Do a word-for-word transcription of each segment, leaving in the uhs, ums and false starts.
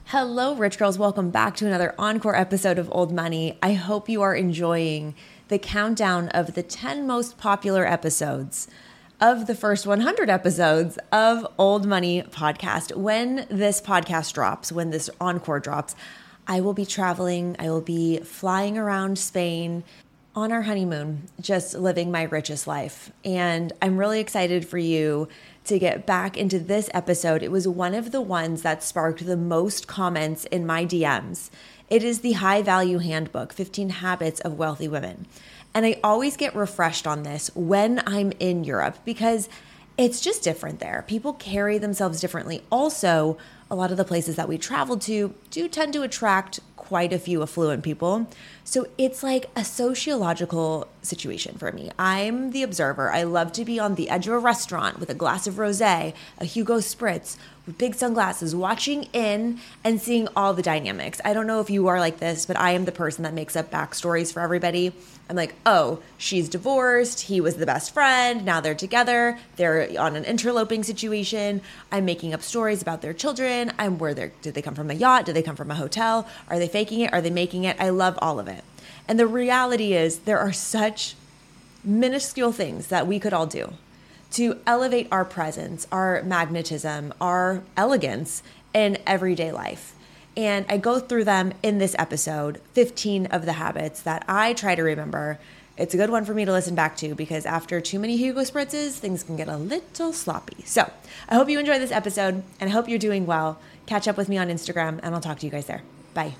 Hello, Rich Girls. Welcome back to another encore episode of Old Money. I hope you are enjoying the countdown of the ten most popular episodes of the first one hundred episodes of Old Money podcast. When this podcast drops, when this encore drops, I will be traveling. I will be flying around Spain on our honeymoon, just living my richest life. And I'm really excited for you to get back into this episode. It was one of the ones that sparked the most comments in my D Ms. It is the High Value Handbook, fifteen Habits of Wealthy Women. And I always get refreshed on this when I'm in Europe because it's just different there. People carry themselves differently. Also, a lot of the places that we travel to do tend to attract quite a few affluent people. So it's like a sociological situation for me. I'm the observer. I love to be on the edge of a restaurant with a glass of rosé, a Hugo Spritz, with big sunglasses, watching in and seeing all the dynamics. I don't know if you are like this, but I am the person that makes up backstories for everybody. I'm like, oh, she's divorced. He was the best friend. Now they're together. They're on an interloping situation. I'm making up stories about their children. I'm where they're, did they come from a yacht? Did they come from a hotel? Are they faking it? Are they making it? I love all of it. And the reality is there are such minuscule things that we could all do to elevate our presence, our magnetism, our elegance in everyday life. And I go through them in this episode, fifteen of the habits that I try to remember. It's a good one for me to listen back to because after too many Hugo Spritzes, things can get a little sloppy. So I hope you enjoy this episode and I hope you're doing well. Catch up with me on Instagram and I'll talk to you guys there. Bye.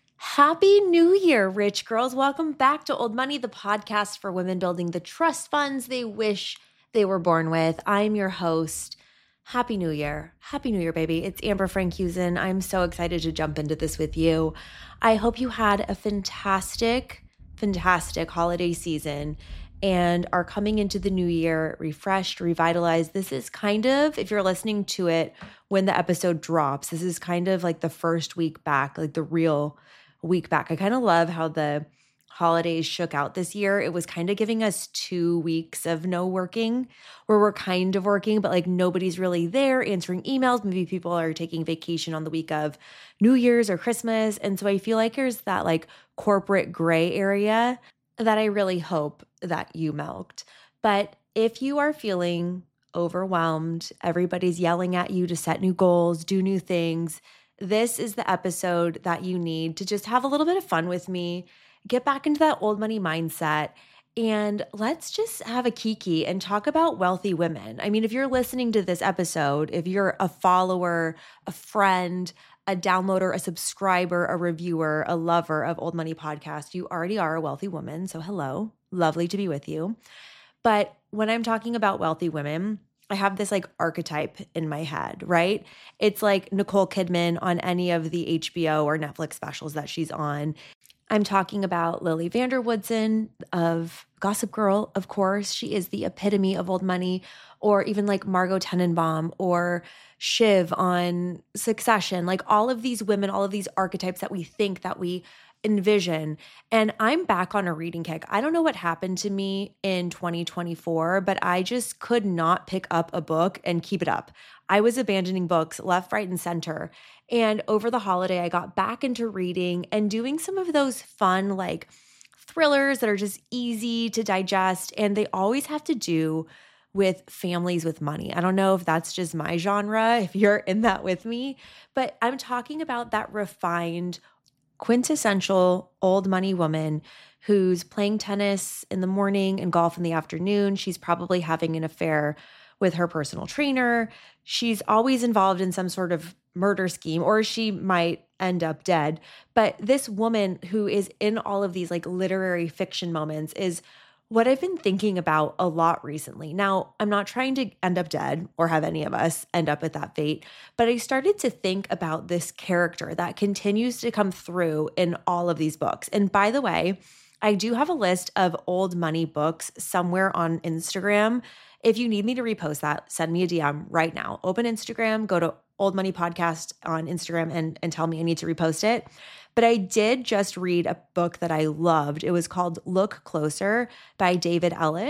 Happy New Year, Rich Girls. Welcome back to Old Money, the podcast for women building the trust funds they wish they were born with. I'm your host. Happy New Year. Happy New Year, baby. It's Amber Frankusen. I'm so excited to jump into this with you. I hope you had a fantastic, fantastic holiday season and are coming into the new year refreshed, revitalized. This is kind of, if you're listening to it when the episode drops, this is kind of like the first week back, like the real week back. I kind of love how the holidays shook out this year. It was kind of giving us two weeks of no working where we're kind of working, but like nobody's really there answering emails. Maybe people are taking vacation on the week of New Year's or Christmas. And so I feel like there's that like corporate gray area that I really hope that you milked. But if you are feeling overwhelmed, everybody's yelling at you to set new goals, do new things, this is the episode that you need to just have a little bit of fun with me, get back into that old money mindset, and let's just have a kiki and talk about wealthy women. I mean, if you're listening to this episode, if you're a follower, a friend, a downloader, a subscriber, a reviewer, a lover of Old Money Podcast, you already are a wealthy woman. So hello, lovely to be with you. But when I'm talking about wealthy women, I have this like archetype in my head, right? It's like Nicole Kidman on any of the H B O or Netflix specials that she's on. I'm talking about Lily Vanderwoodson of Gossip Girl, of course. She is the epitome of old money. Or even like Margot Tenenbaum or Shiv on Succession. Like all of these women, all of these archetypes that we think that we envision. And I'm back on a reading kick. I don't know what happened to me in twenty twenty-four, but I just could not pick up a book and keep it up. I was abandoning books left, right, and center. And over the holiday, I got back into reading and doing some of those fun, like thrillers that are just easy to digest. And they always have to do with families with money. I don't know if that's just my genre, if you're in that with me, but I'm talking about that refined, quintessential old money woman who's playing tennis in the morning and golf in the afternoon. She's probably having an affair with her personal trainer. She's always involved in some sort of murder scheme, or she might end up dead. But this woman who is in all of these like literary fiction moments is what I've been thinking about a lot recently. Now, I'm not trying to end up dead or have any of us end up with that fate, but I started to think about this character that continues to come through in all of these books. And by the way, I do have a list of old money books somewhere on Instagram. If you need me to repost that, send me a D M right now. Open Instagram, go to Old Money Podcast on Instagram and, and tell me I need to repost it. But I did just read a book that I loved. It was called Look Closer by David Ellis.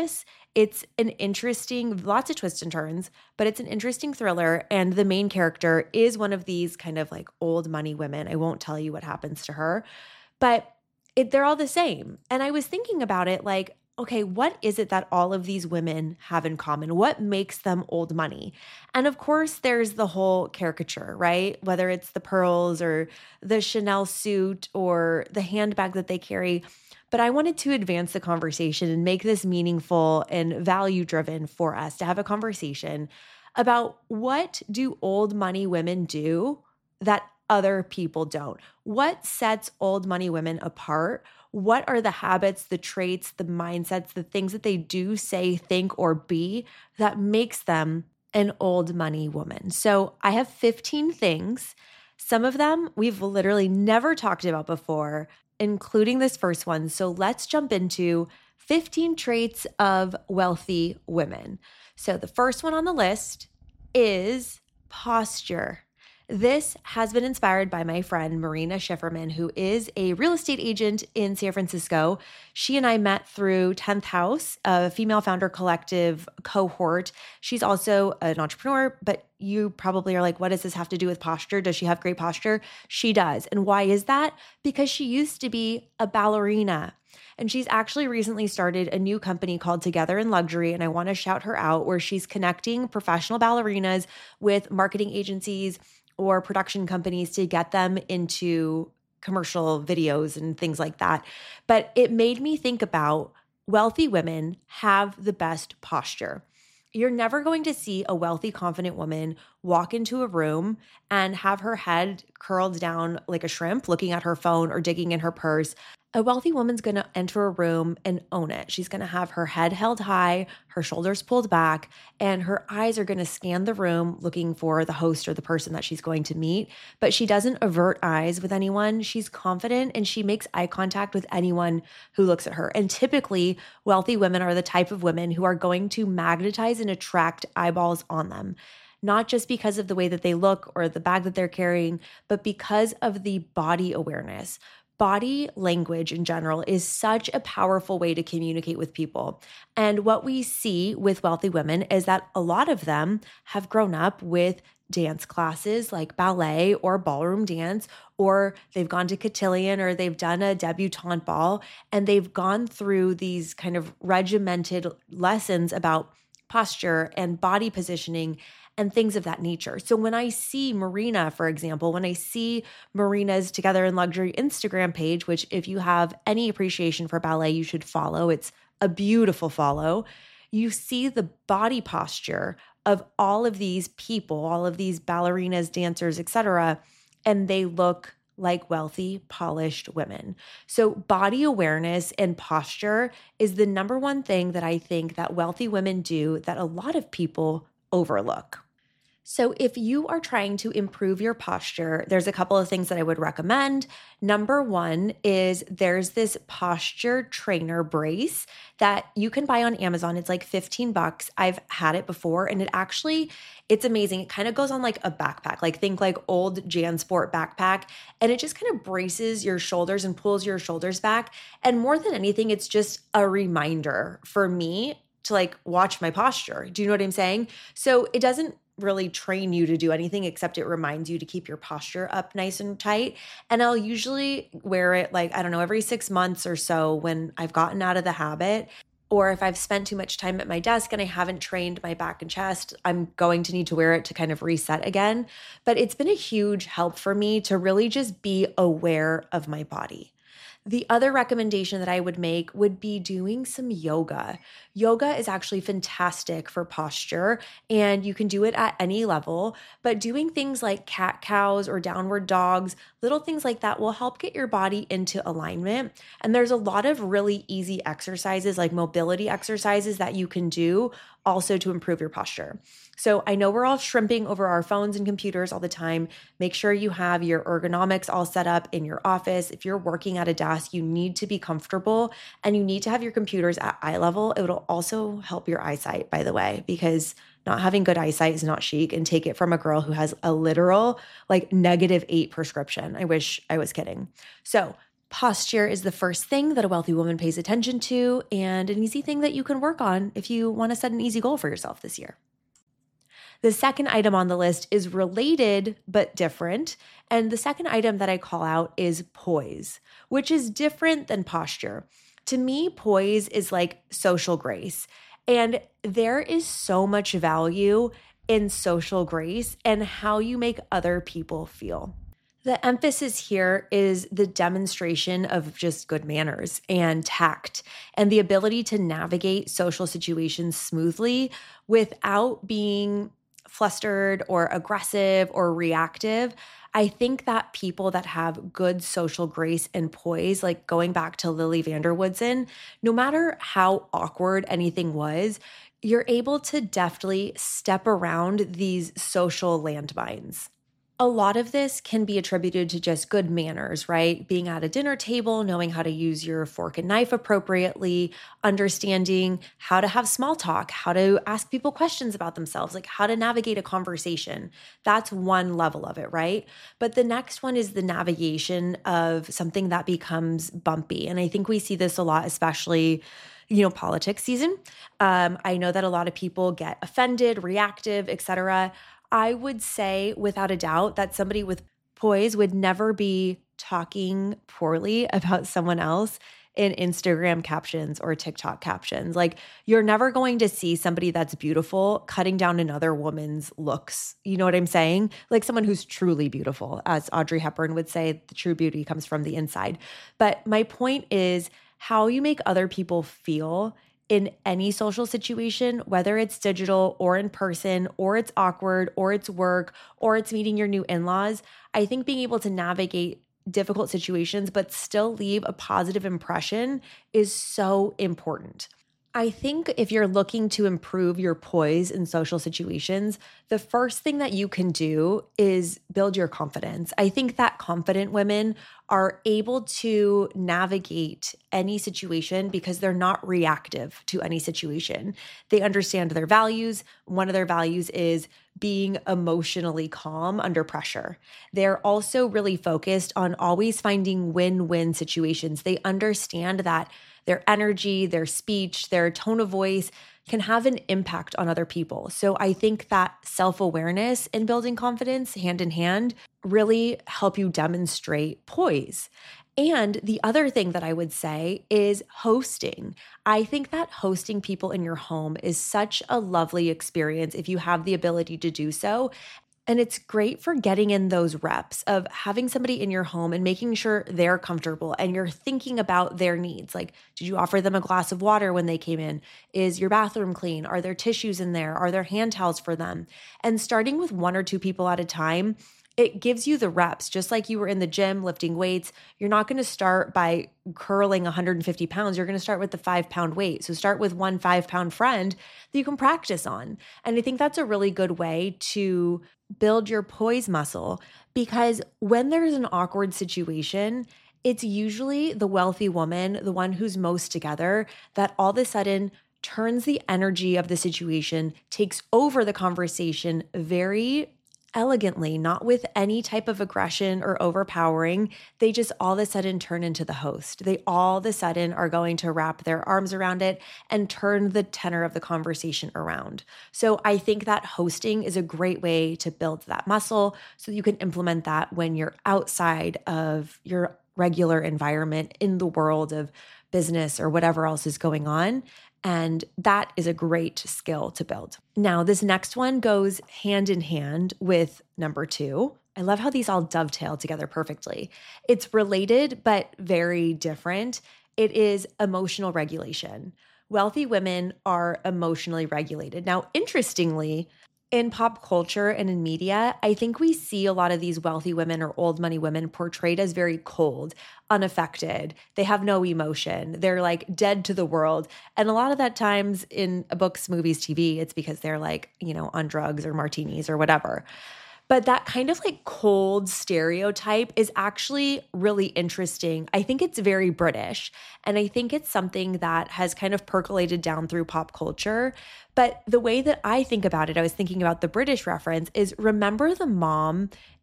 It's an interesting, lots of twists and turns, but it's an interesting thriller. And the main character is one of these kind of like old money women. I won't tell you what happens to her, but it, they're all the same. And I was thinking about it like, okay, what is it that all of these women have in common? What makes them old money? And of course, there's the whole caricature, right? Whether it's the pearls or the Chanel suit or the handbag that they carry. But I wanted to advance the conversation and make this meaningful and value driven for us to have a conversation about what do old money women do that other people don't? What sets old money women apart? What are the habits, the traits, the mindsets, the things that they do, say, think, or be that makes them an old money woman? So I have fifteen things. Some of them we've literally never talked about before, including this first one. So let's jump into fifteen traits of wealthy women. So the first one on the list is posture. This has been inspired by my friend Marina Schifferman, who is a real estate agent in San Francisco. She and I met through tenth House, a female founder collective cohort. She's also an entrepreneur, but you probably are like, what does this have to do with posture? Does she have great posture? She does. And why is that? Because she used to be a ballerina. And she's actually recently started a new company called Together in Luxury. And I want to shout her out, where she's connecting professional ballerinas with marketing agencies or production companies to get them into commercial videos and things like that. But it made me think about wealthy women have the best posture. You're never going to see a wealthy, confident woman walk into a room and have her head curled down like a shrimp, looking at her phone or digging in her purse. A wealthy woman's going to enter a room and own it. She's going to have her head held high, her shoulders pulled back, and her eyes are going to scan the room looking for the host or the person that she's going to meet. But she doesn't avert eyes with anyone. She's confident and she makes eye contact with anyone who looks at her. And typically, wealthy women are the type of women who are going to magnetize and attract eyeballs on them. Not just because of the way that they look or the bag that they're carrying, but because of the body awareness. Body language in general is such a powerful way to communicate with people. And what we see with wealthy women is that a lot of them have grown up with dance classes like ballet or ballroom dance, or they've gone to cotillion or they've done a debutante ball, and they've gone through these kind of regimented lessons about posture and body positioning and things of that nature. So when I see Marina, for example, when I see Marina's Together in Luxury Instagram page, which if you have any appreciation for ballet, you should follow. It's a beautiful follow. You see the body posture of all of these people, all of these ballerinas, dancers, et cetera, and they look like wealthy, polished women. So body awareness and posture is the number one thing that I think that wealthy women do that a lot of people overlook. So if you are trying to improve your posture, there's a couple of things that I would recommend. Number one is there's this posture trainer brace that you can buy on Amazon. It's like fifteen bucks. I've had it before and it actually, it's amazing. It kind of goes on like a backpack, like think like old JanSport backpack. And it just kind of braces your shoulders and pulls your shoulders back. And more than anything, it's just a reminder for me to like watch my posture. Do you know what I'm saying? So it doesn't really train you to do anything except it reminds you to keep your posture up nice and tight. And I'll usually wear it like, I don't know, every six months or so when I've gotten out of the habit, or if I've spent too much time at my desk and I haven't trained my back and chest, I'm going to need to wear it to kind of reset again. But it's been a huge help for me to really just be aware of my body. The other recommendation that I would make would be doing some yoga. Yoga is actually fantastic for posture, and you can do it at any level, but doing things like cat cows or downward dogs, little things like that will help get your body into alignment. And there's a lot of really easy exercises like mobility exercises that you can do also to improve your posture. So I know we're all shrimping over our phones and computers all the time. Make sure you have your ergonomics all set up in your office. If you're working at a desk, you need to be comfortable and you need to have your computers at eye level. It will also help your eyesight, by the way, because not having good eyesight is not chic, and take it from a girl who has a literal like negative eight prescription. I wish I was kidding. So Posture is the first thing that a wealthy woman pays attention to, and an easy thing that you can work on if you want to set an easy goal for yourself this year. The second item on the list is related but different. And the second item that I call out is poise, which is different than posture. To me, poise is like social grace. And there is so much value in social grace and how you make other people feel. The emphasis here is the demonstration of just good manners and tact and the ability to navigate social situations smoothly without being flustered or aggressive or reactive. I think that people that have good social grace and poise, like going back to Lily van der Woodsen, no matter how awkward anything was, you're able to deftly step around these social landmines. A lot of this can be attributed to just good manners, right? Being at a dinner table, knowing how to use your fork and knife appropriately, understanding how to have small talk, how to ask people questions about themselves, like how to navigate a conversation. That's one level of it, right? But the next one is the navigation of something that becomes bumpy. And I think we see this a lot, especially you know, politics season. Um, I know that a lot of people get offended, reactive, et cetera. I would say without a doubt that somebody with poise would never be talking poorly about someone else in Instagram captions or TikTok captions. Like you're never going to see somebody that's beautiful cutting down another woman's looks. You know what I'm saying? Like someone who's truly beautiful, as Audrey Hepburn would say, the true beauty comes from the inside. But my point is how you make other people feel in any social situation, whether it's digital or in person, or it's awkward, or it's work, or it's meeting your new in-laws. I think being able to navigate difficult situations, but still leave a positive impression is so important. I think if you're looking to improve your poise in social situations, the first thing that you can do is build your confidence. I think that confident women are able to navigate any situation because they're not reactive to any situation. They understand their values. One of their values is being emotionally calm under pressure. They're also really focused on always finding win-win situations. They understand that their energy, their speech, their tone of voice can have an impact on other people. So I think that self-awareness and building confidence hand in hand really help you demonstrate poise. And the other thing that I would say is hosting. I think that hosting people in your home is such a lovely experience if you have the ability to do so. And it's great for getting in those reps of having somebody in your home and making sure they're comfortable and you're thinking about their needs. Like, did you offer them a glass of water when they came in? Is your bathroom clean? Are there tissues in there? Are there hand towels for them? And starting with one or two people at a time, it gives you the reps. Just like you were in the gym lifting weights, you're not going to start by curling one hundred fifty pounds. You're going to start with the five pound weight. So start with one five pound friend that you can practice on. And I think that's a really good way to build your poise muscle, because when there's an awkward situation, it's usually the wealthy woman, the one who's most together, that all of a sudden turns the energy of the situation, takes over the conversation very elegantly, not with any type of aggression or overpowering. They just all of a sudden turn into the host. They all of a sudden are going to wrap their arms around it and turn the tenor of the conversation around. So I think that hosting is a great way to build that muscle so you can implement that when you're outside of your regular environment in the world of business or whatever else is going on. And that is a great skill to build. Now, this next one goes hand in hand with number two. I love how these all dovetail together perfectly. It's related, but very different. It is emotional regulation. Wealthy women are emotionally regulated. Now, interestingly, in pop culture and in media, I think we see a lot of these wealthy women or old money women portrayed as very cold, unaffected. They have no emotion. They're like dead to the world. And a lot of that times in books, movies, T V, it's because they're like, you know, on drugs or martinis or whatever. But that kind of like cold stereotype is actually really interesting. I think it's very British. And I think it's something that has kind of percolated down through pop culture. But the way that I think about it, I was thinking about the British reference, is remember the mom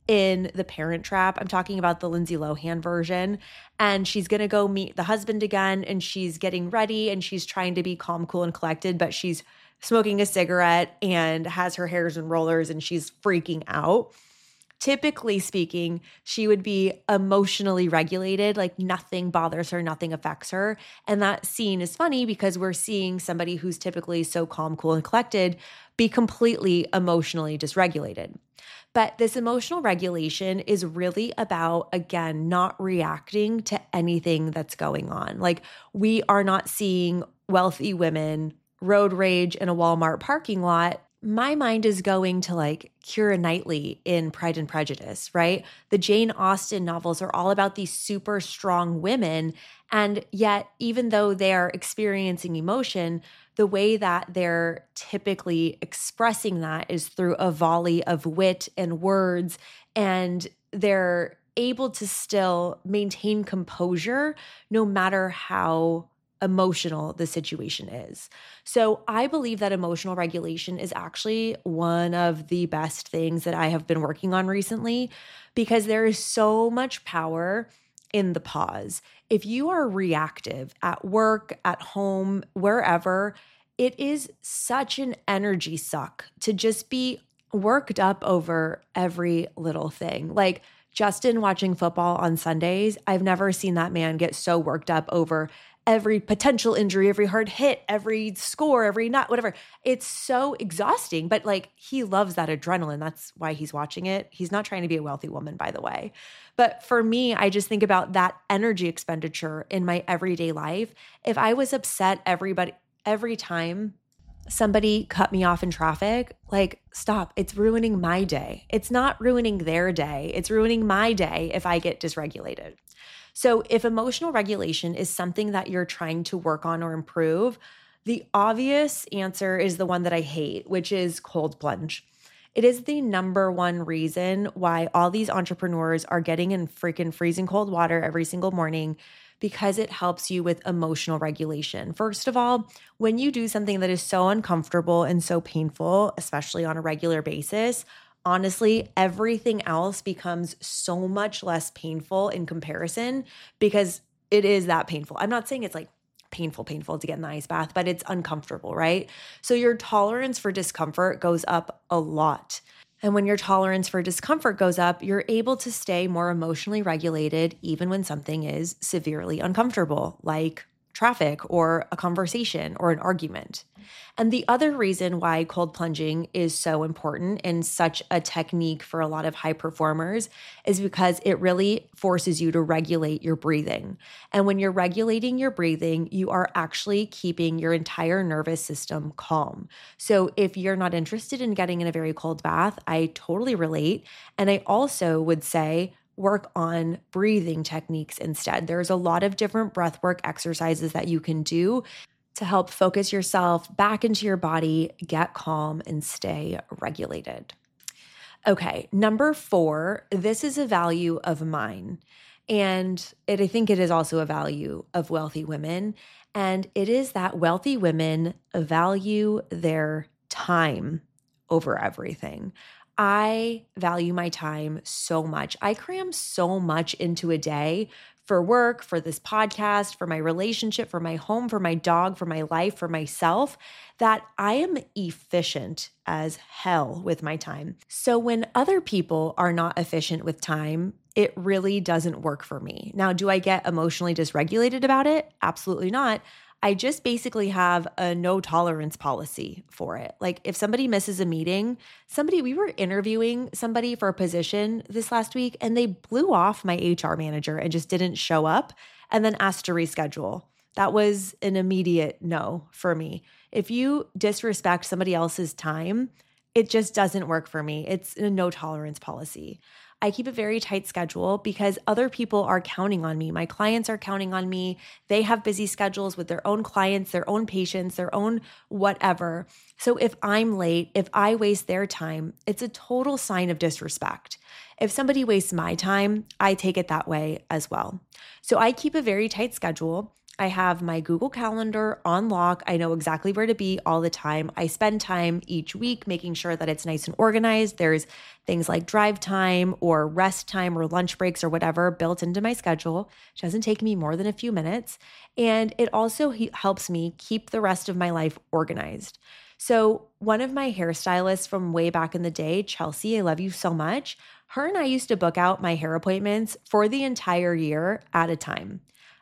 in The Parent Trap. I'm talking about the Lindsay Lohan version. And she's going to go meet the husband again, and she's getting ready and she's trying to be calm, cool, and collected, but she's smoking a cigarette and has her hairs in rollers and she's freaking out. Typically speaking, she would be emotionally regulated, like nothing bothers her, nothing affects her. And that scene is funny because we're seeing somebody who's typically so calm, cool, and collected be completely emotionally dysregulated. But this emotional regulation is really about, again, not reacting to anything that's going on. Like, we are not seeing wealthy women road rage in a Walmart parking lot. My mind is going to like Keira Knightley in Pride and Prejudice, right? The Jane Austen novels are all about these super strong women. And yet, even though they're experiencing emotion, the way that they're typically expressing that is through a volley of wit and words. And they're able to still maintain composure no matter how emotional the situation is. So I believe that emotional regulation is actually one of the best things that I have been working on recently, because there is so much power in the pause. If you are reactive at work, at home, wherever, it is such an energy suck to just be worked up over every little thing. Like Justin watching football on Sundays, I've never seen that man get so worked up over every potential injury, every hard hit, every score, every not, whatever. It's so exhausting, but like he loves that adrenaline. That's why he's watching it. He's not trying to be a wealthy woman, by the way. But for me, I just think about that energy expenditure in my everyday life. If I was upset everybody every time somebody cut me off in traffic, like, stop. It's ruining my day. It's not ruining their day. It's ruining my day if I get dysregulated. So if emotional regulation is something that you're trying to work on or improve, the obvious answer is the one that I hate, which is cold plunge. It is the number one reason why all these entrepreneurs are getting in freaking freezing cold water every single morning, because it helps you with emotional regulation. First of all, when you do something that is so uncomfortable and so painful, especially on a regular basis, honestly, everything else becomes so much less painful in comparison because it is that painful. I'm not saying it's like painful, painful to get in the ice bath, but it's uncomfortable, right? So your tolerance for discomfort goes up a lot. And when your tolerance for discomfort goes up, you're able to stay more emotionally regulated even when something is severely uncomfortable, like traffic or a conversation or an argument. And the other reason why cold plunging is so important and such a technique for a lot of high performers is because it really forces you to regulate your breathing. And when you're regulating your breathing, you are actually keeping your entire nervous system calm. So if you're not interested in getting in a very cold bath, I totally relate. And I also would say, work on breathing techniques instead. There's a lot of different breathwork exercises that you can do to help focus yourself back into your body, get calm, and stay regulated. Okay, number four, this is a value of mine. And it, I think it is also a value of wealthy women. And it is that wealthy women value their time over everything. I value my time so much. I cram so much into a day for work, for this podcast, for my relationship, for my home, for my dog, for my life, for myself, that I am efficient as hell with my time. So when other people are not efficient with time, it really doesn't work for me. Now, do I get emotionally dysregulated about it? Absolutely not. I just basically have a no tolerance policy for it. Like if somebody misses a meeting, somebody, we were interviewing somebody for a position this last week and they blew off my H R manager and just didn't show up and then asked to reschedule. That was an immediate no for me. If you disrespect somebody else's time, it just doesn't work for me. It's a no tolerance policy. I keep a very tight schedule because other people are counting on me. My clients are counting on me. They have busy schedules with their own clients, their own patients, their own whatever. So if I'm late, if I waste their time, it's a total sign of disrespect. If somebody wastes my time, I take it that way as well. So I keep a very tight schedule. I have my Google Calendar on lock. I know exactly where to be all the time. I spend time each week making sure that it's nice and organized. There's things like drive time or rest time or lunch breaks or whatever built into my schedule. It doesn't take me more than a few minutes. And it also he- helps me keep the rest of my life organized. So one of my hairstylists from way back in the day, Chelsea, I love you so much. Her and I used to book out my hair appointments for the entire year at a time.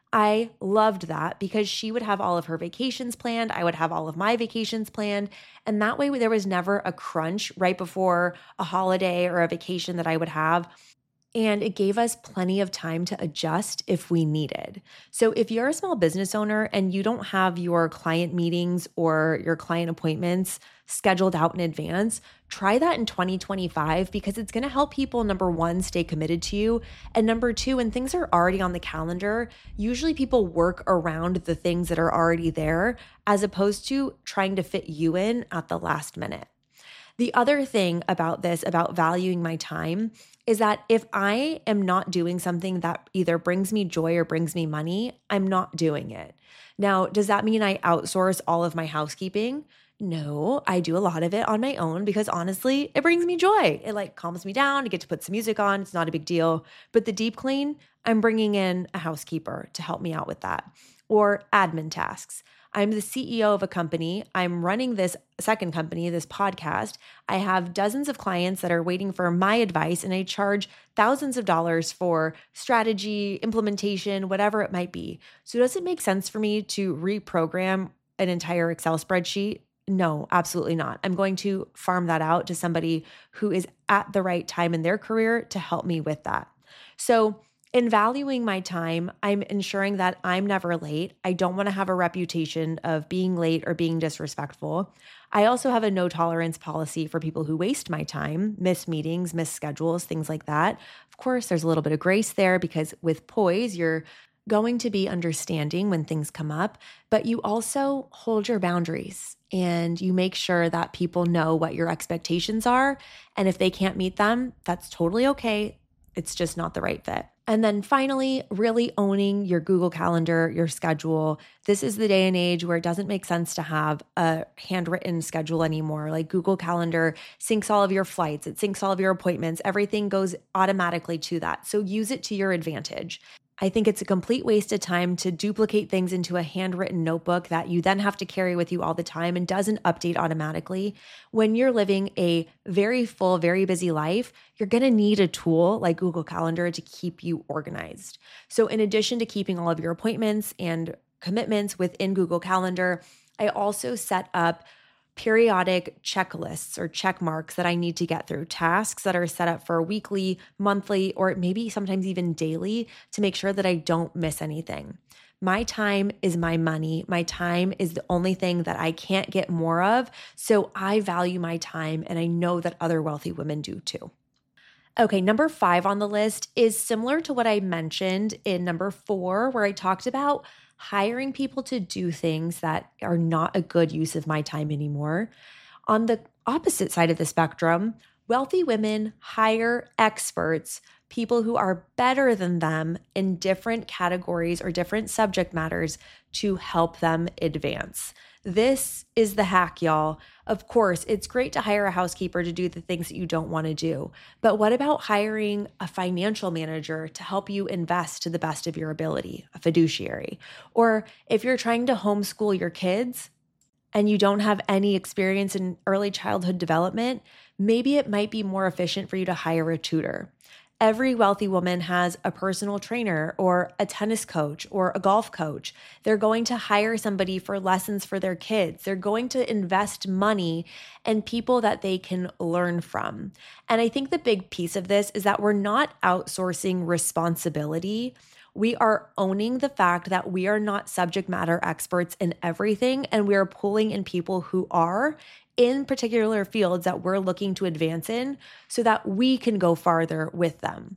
I loved that because she would have all of her vacations planned. I would have all of my vacations planned. And that way there was never a crunch right before a holiday or a vacation that I would have. And it gave us plenty of time to adjust if we needed. So if you're a small business owner and you don't have your client meetings or your client appointments scheduled out in advance, try that in twenty twenty-five because it's going to help people, number one, stay committed to you. And number two, when things are already on the calendar, usually people work around the things that are already there as opposed to trying to fit you in at the last minute. The other thing about this, about valuing my time, is that if I am not doing something that either brings me joy or brings me money, I'm not doing it. Now, does that mean I outsource all of my housekeeping? No, I do a lot of it on my own because honestly, it brings me joy. It like calms me down. I get to put some music on. It's not a big deal. But the deep clean, I'm bringing in a housekeeper to help me out with that. Or admin tasks. I'm the C E O of a company. I'm running this second company, this podcast. I have dozens of clients that are waiting for my advice, and I charge thousands of dollars for strategy, implementation, whatever it might be. So does it make sense for me to reprogram an entire Excel spreadsheet? No, absolutely not. I'm going to farm that out to somebody who is at the right time in their career to help me with that. So in valuing my time, I'm ensuring that I'm never late. I don't want to have a reputation of being late or being disrespectful. I also have a no tolerance policy for people who waste my time, miss meetings, miss schedules, things like that. Of course, there's a little bit of grace there because with poise, you're going to be understanding when things come up, but you also hold your boundaries and you make sure that people know what your expectations are. And if they can't meet them, that's totally okay. It's just not the right fit. And then finally, really owning your Google Calendar, your schedule. This is the day and age where it doesn't make sense to have a handwritten schedule anymore. Like Google Calendar syncs all of your flights, it syncs all of your appointments, everything goes automatically to that. So use it to your advantage. I think it's a complete waste of time to duplicate things into a handwritten notebook that you then have to carry with you all the time and doesn't update automatically. When you're living a very full, very busy life, you're going to need a tool like Google Calendar to keep you organized. So in addition to keeping all of your appointments and commitments within Google Calendar, I also set up periodic checklists or check marks that I need to get through, tasks that are set up for weekly, monthly, or maybe sometimes even daily to make sure that I don't miss anything. My time is my money. My time is the only thing that I can't get more of. So I value my time, and I know that other wealthy women do too. Okay, number five on the list is similar to what I mentioned in number four, where I talked about hiring people to do things that are not a good use of my time anymore. On the opposite side of the spectrum, wealthy women hire experts, people who are better than them in different categories or different subject matters to help them advance. This is the hack, y'all. Of course, it's great to hire a housekeeper to do the things that you don't want to do. But what about hiring a financial manager to help you invest to the best of your ability, a fiduciary? Or if you're trying to homeschool your kids and you don't have any experience in early childhood development, maybe it might be more efficient for you to hire a tutor. Every wealthy woman has a personal trainer or a tennis coach or a golf coach. They're going to hire somebody for lessons for their kids. They're going to invest money in people that they can learn from. And I think the big piece of this is that we're not outsourcing responsibility. We are owning the fact that we are not subject matter experts in everything, and we are pulling in people who are in particular fields that we're looking to advance in so that we can go farther with them.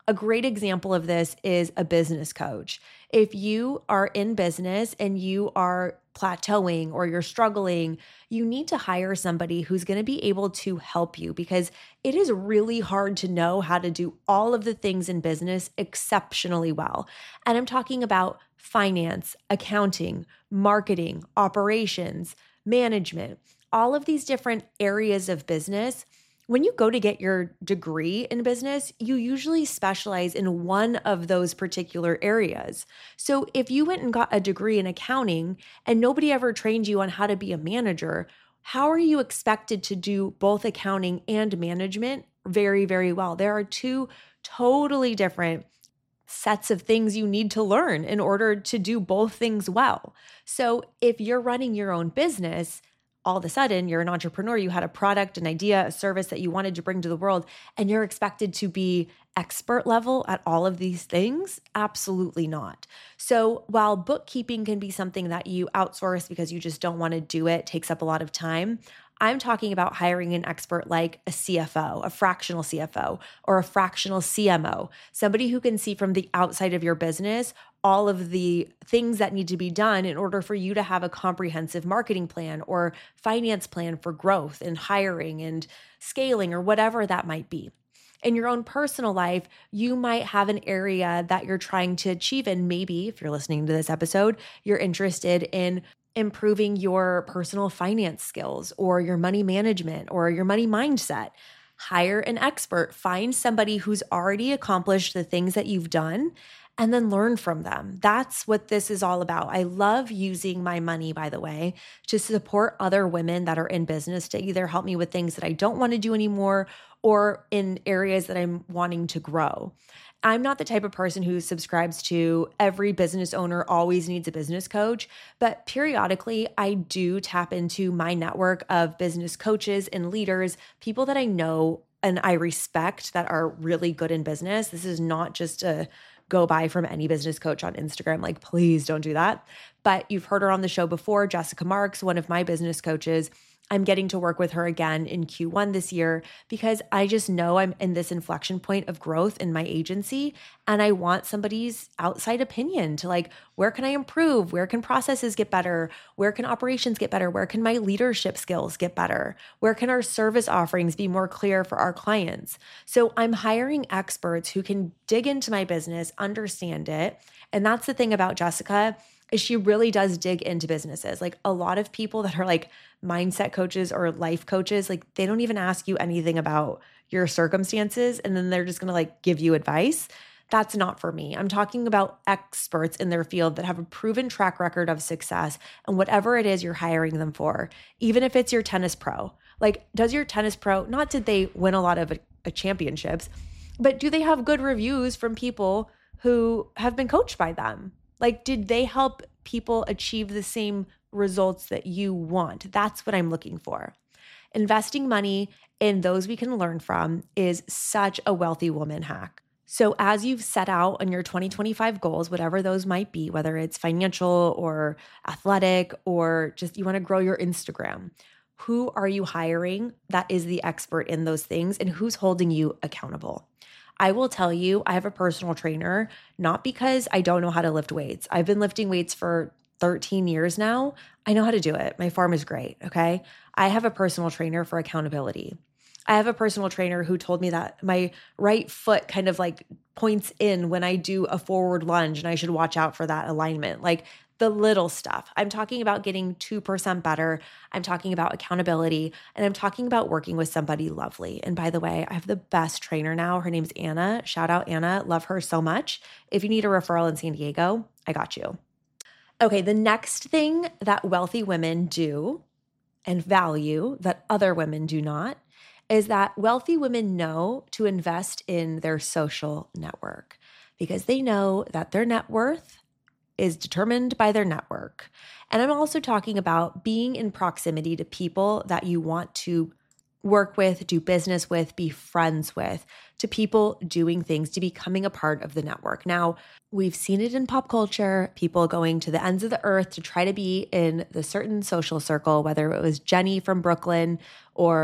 A great example of this is a business coach. If you are in business and you are plateauing or you're struggling, you need to hire somebody who's going to be able to help you, because it is really hard to know how to do all of the things in business exceptionally well. And I'm talking about finance, accounting, marketing, operations, management, all of these different areas of business. When you go to get your degree in business, you usually specialize in one of those particular areas. So if you went and got a degree in accounting and nobody ever trained you on how to be a manager, how are you expected to do both accounting and management very, very well? There are two totally different sets of things you need to learn in order to do both things well. So if you're running your own business, all of a sudden you're an entrepreneur, you had a product, an idea, a service that you wanted to bring to the world, and you're expected to be expert level at all of these things? Absolutely not. So while bookkeeping can be something that you outsource because you just don't want to do it, takes up a lot of time, I'm talking about hiring an expert like a C F O, a fractional C F O, or a fractional C M O, somebody who can see from the outside of your business all of the things that need to be done in order for you to have a comprehensive marketing plan or finance plan for growth and hiring and scaling or whatever that might be. In your own personal life, you might have an area that you're trying to achieve. And maybe if you're listening to this episode, you're interested in improving your personal finance skills or your money management or your money mindset. Hire an expert, find somebody who's already accomplished the things that you've done, and then learn from them. That's what this is all about. I love using my money, by the way, to support other women that are in business to either help me with things that I don't want to do anymore or in areas that I'm wanting to grow. I'm not the type of person who subscribes to every business owner always needs a business coach, but periodically I do tap into my network of business coaches and leaders, people that I know and I respect that are really good in business. This is not just a go buy from any business coach on Instagram. Like, please don't do that. But you've heard her on the show before, Jessica Marks, one of my business coaches. I'm getting to work with her again in Q one this year because I just know I'm in this inflection point of growth in my agency and I want somebody's outside opinion to like, where can I improve? Where can processes get better? Where can operations get better? Where can my leadership skills get better? Where can our service offerings be more clear for our clients? So I'm hiring experts who can dig into my business, understand it. And that's the thing about Jessica is she really does dig into businesses. Like a lot of people that are like mindset coaches or life coaches, like they don't even ask you anything about your circumstances and then they're just going to like give you advice. That's not for me. I'm talking about experts in their field that have a proven track record of success and whatever it is you're hiring them for, even if it's your tennis pro. Like, does your tennis pro, not did they win a lot of uh, championships, but do they have good reviews from people who have been coached by them? Like, did they help people achieve the same results that you want? That's what I'm looking for. Investing money in those we can learn from is such a wealthy woman hack. So as you've set out on your twenty twenty-five goals, whatever those might be, whether it's financial or athletic or just you want to grow your Instagram, who are you hiring that is the expert in those things and who's holding you accountable? I will tell you, I have a personal trainer, not because I don't know how to lift weights. I've been lifting weights for thirteen years now. I know how to do it. My form is great, okay? I have a personal trainer for accountability. I have a personal trainer who told me that my right foot kind of like points in when I do a forward lunge and I should watch out for that alignment. Like the little stuff. I'm talking about getting two percent better. I'm talking about accountability and I'm talking about working with somebody lovely. And by the way, I have the best trainer now. Her name's Anna. Shout out Anna. Love her so much. If you need a referral in San Diego, I got you. Okay, the next thing that wealthy women do and value that other women do not is that wealthy women know to invest in their social network because they know that their net worth is determined by their network. And I'm also talking about being in proximity to people that you want to work with, do business with, be friends with, to people doing things, to becoming a part of the network. Now, we've seen it in pop culture, people going to the ends of the earth to try to be in the certain social circle, whether it was Jenny from Brooklyn or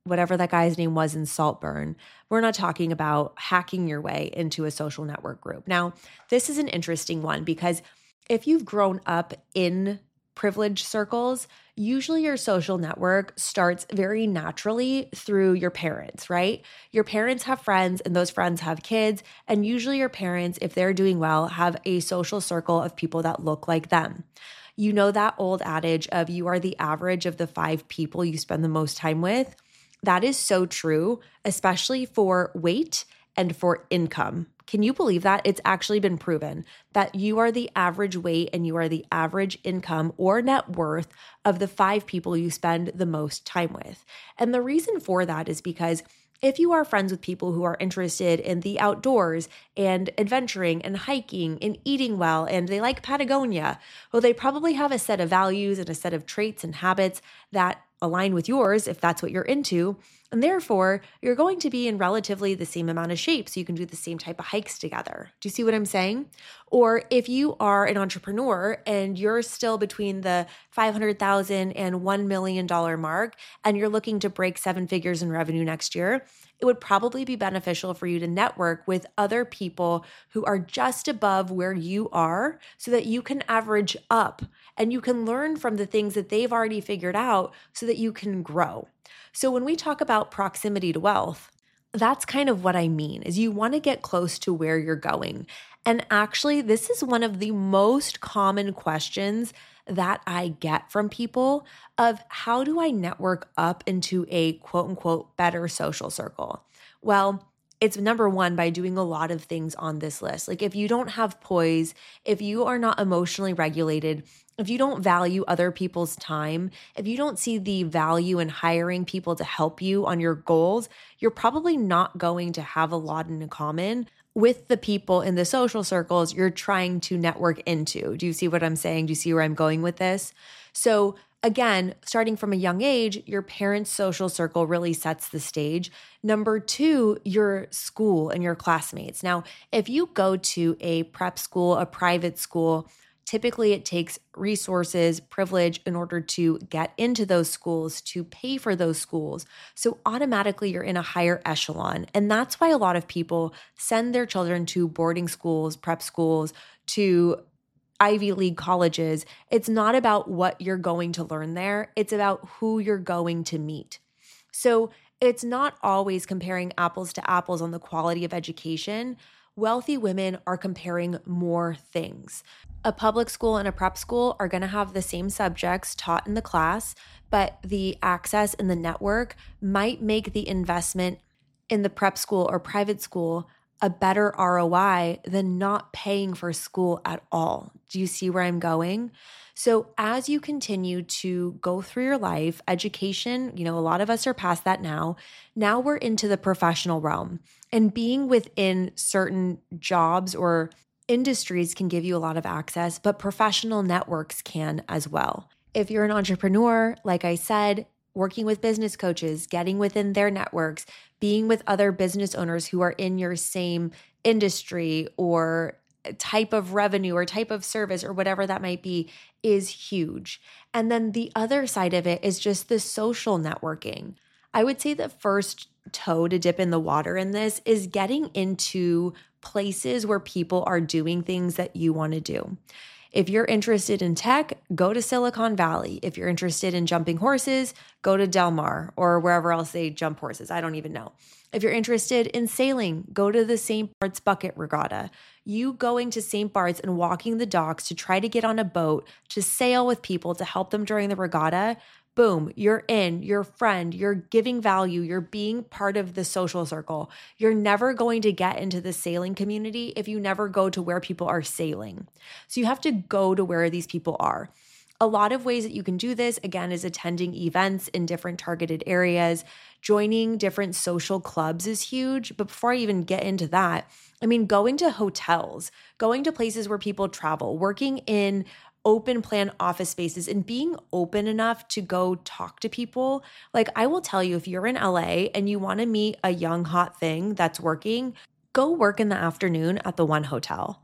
whatever that guy's name was in Saltburn. We're not talking about hacking your way into a social network group. Now, this is an interesting one because if you've grown up in privileged circles, usually your social network starts very naturally through your parents, right? Your parents have friends and those friends have kids. And usually your parents, if they're doing well, have a social circle of people that look like them. You know that old adage of you are the average of the five people you spend the most time with? That is so true, especially for weight and for income. Can you believe that? It's actually been proven that you are the average weight and you are the average income or net worth of the five people you spend the most time with. And the reason for that is because if you are friends with people who are interested in the outdoors and adventuring and hiking and eating well and they like Patagonia, well, they probably have a set of values and a set of traits and habits that align with yours if that's what you're into. And therefore, you're going to be in relatively the same amount of shape so you can do the same type of hikes together. Do you see what I'm saying? Or if you are an entrepreneur and you're still between the five hundred thousand dollars and one million dollars mark and you're looking to break seven figures in revenue next year, it would probably be beneficial for you to network with other people who are just above where you are so that you can average up and you can learn from the things that they've already figured out so that you can grow. So when we talk about proximity to wealth, that's kind of what I mean, is you want to get close to where you're going. And actually, this is one of the most common questions that I get from people of how do I network up into a quote unquote better social circle? Well, it's number one by doing a lot of things on this list. Like if you don't have poise, if you are not emotionally regulated, if you don't value other people's time, if you don't see the value in hiring people to help you on your goals, you're probably not going to have a lot in common with the people in the social circles you're trying to network into. Do you see what I'm saying? Do you see where I'm going with this? So again, starting from a young age, your parents' social circle really sets the stage. Number two, your school and your classmates. Now, if you go to a prep school, a private school, typically it takes resources, privilege in order to get into those schools, to pay for those schools. So automatically you're in a higher echelon. And that's why a lot of people send their children to boarding schools, prep schools, to Ivy League colleges. It's not about what you're going to learn there. It's about who you're going to meet. So it's not always comparing apples to apples on the quality of education. Wealthy women are comparing more things. A public school and a prep school are going to have the same subjects taught in the class, but the access and the network might make the investment in the prep school or private school a better R O I than not paying for school at all. Do you see where I'm going? So as you continue to go through your life, education, you know, a lot of us are past that now. Now we're into the professional realm, and being within certain jobs or industries can give you a lot of access, but professional networks can as well. If you're an entrepreneur, like I said, working with business coaches, getting within their networks, being with other business owners who are in your same industry or type of revenue or type of service or whatever that might be is huge. And then the other side of it is just the social networking. I would say the first toe to dip in the water in this is getting into places where people are doing things that you want to do. If you're interested in tech, go to Silicon Valley. If you're interested in jumping horses, go to Del Mar or wherever else they jump horses. I don't even know. If you're interested in sailing, go to the Saint Bart's Bucket Regatta. You going to Saint Bart's and walking the docks to try to get on a boat, to sail with people, to help them during the regatta, boom, you're in, you're a friend, you're giving value, you're being part of the social circle. You're never going to get into the sailing community if you never go to where people are sailing. So you have to go to where these people are. A lot of ways that you can do this, again, is attending events in different targeted areas. Joining different social clubs is huge. But before I even get into that, I mean, going to hotels, going to places where people travel, working in open plan office spaces and being open enough to go talk to people. Like I will tell you, if you're in L A and you want to meet a young hot thing that's working, go work in the afternoon at the One Hotel.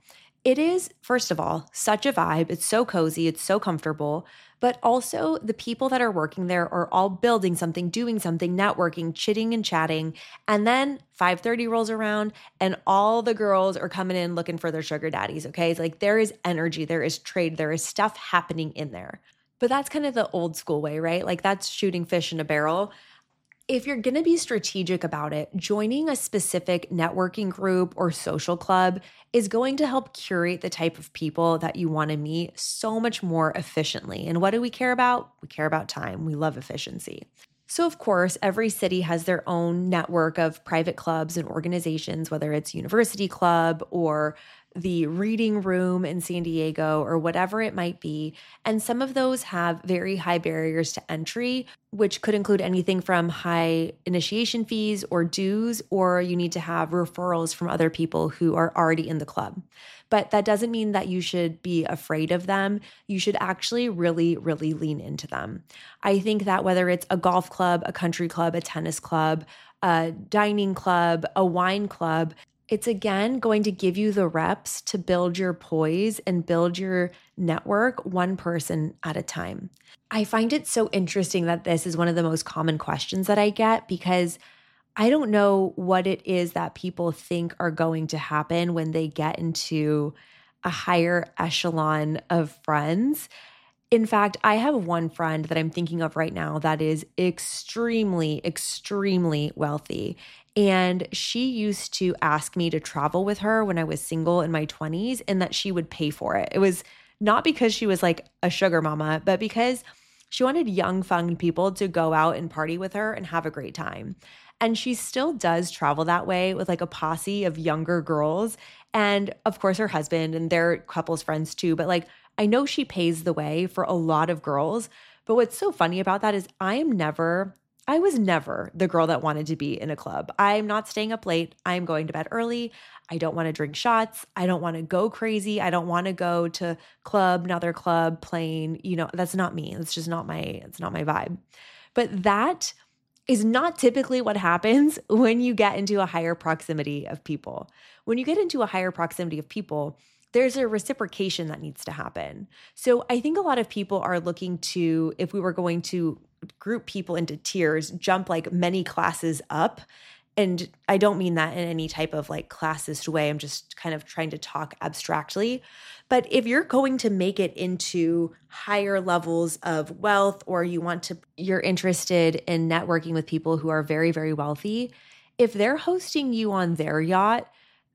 It is, first of all, such a vibe. It's so cozy, it's so comfortable, but also the people that are working there are all building something, doing something, networking, chitting and chatting. And then five thirty rolls around and all the girls are coming in looking for their sugar daddies, okay? It's like there is energy, there is trade, there is stuff happening in there. But that's kind of the old school way, right? Like that's shooting fish in a barrel. If you're going to be strategic about it, joining a specific networking group or social club is going to help curate the type of people that you want to meet so much more efficiently. And what do we care about? We care about time. We love efficiency. So, of course, every city has their own network of private clubs and organizations, whether it's University Club or the Reading Room in San Diego or whatever it might be. And some of those have very high barriers to entry, which could include anything from high initiation fees or dues, or you need to have referrals from other people who are already in the club. But that doesn't mean that you should be afraid of them. You should actually really, really lean into them. I think that whether it's a golf club, a country club, a tennis club, a dining club, a wine club, it's again going to give you the reps to build your poise and build your network one person at a time. I find it so interesting that this is one of the most common questions that I get because I don't know what it is that people think are going to happen when they get into a higher echelon of friends. In fact, I have one friend that I'm thinking of right now that is extremely, extremely wealthy. And she used to ask me to travel with her when I was single in my twenties and that she would pay for it. It was not because she was like a sugar mama, but because she wanted young, fun people to go out and party with her and have a great time. And she still does travel that way with like a posse of younger girls. And of course, her husband and their couples friends too. But like, I know she pays the way for a lot of girls. But what's so funny about that is I am never, I was never the girl that wanted to be in a club. I'm not staying up late. I'm going to bed early. I don't want to drink shots. I don't want to go crazy. I don't want to go to club, another club, playing, you know, that's not me. It's just not my, it's not my vibe. But that is not typically what happens when you get into a higher proximity of people. When you get into a higher proximity of people, there's a reciprocation that needs to happen. So I think a lot of people are looking to, if we were going to group people into tiers, jump like many classes up. And I don't mean that in any type of like classist way. I'm just kind of trying to talk abstractly. But if you're going to make it into higher levels of wealth, or you want to, you're interested in networking with people who are very, very wealthy, if they're hosting you on their yacht,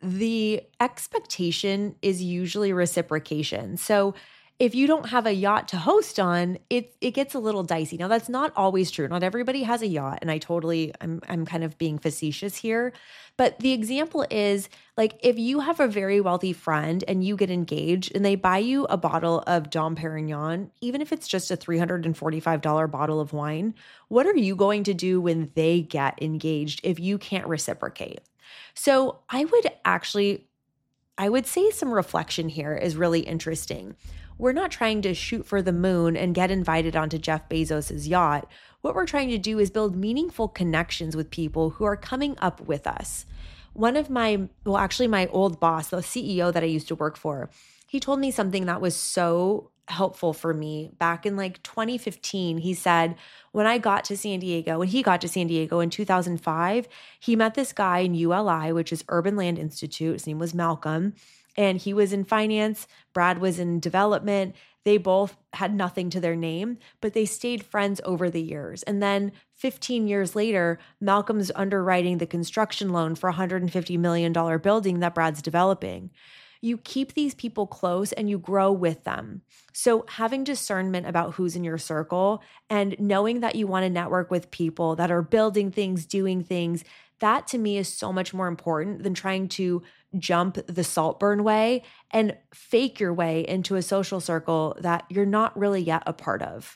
the expectation is usually reciprocation. So if you don't have a yacht to host on, it it gets a little dicey. Now, that's not always true. Not everybody has a yacht, and I totally, I'm I'm kind of being facetious here. But the example is, like, if you have a very wealthy friend and you get engaged and they buy you a bottle of Dom Perignon, even if it's just a three hundred forty-five dollars bottle of wine, what are you going to do when they get engaged if you can't reciprocate? So I would actually, I would say some reflection here is really interesting. We're not trying to shoot for the moon and get invited onto Jeff Bezos's yacht. What we're trying to do is build meaningful connections with people who are coming up with us. One of my, well, actually my old boss, the C E O that I used to work for, he told me something that was so helpful for me back in like twenty fifteen. He said, when I got to San Diego, when he got to San Diego in two thousand five, he met this guy in U L I, which is Urban Land Institute. His name was Malcolm. And he was in finance. Brad was in development. They both had nothing to their name, but they stayed friends over the years. And then fifteen years later, Malcolm's underwriting the construction loan for a one hundred fifty million dollars building that Brad's developing. You keep these people close and you grow with them. So having discernment about who's in your circle and knowing that you want to network with people that are building things, doing things, that to me is so much more important than trying to jump the Saltburn way and fake your way into a social circle that you're not really yet a part of.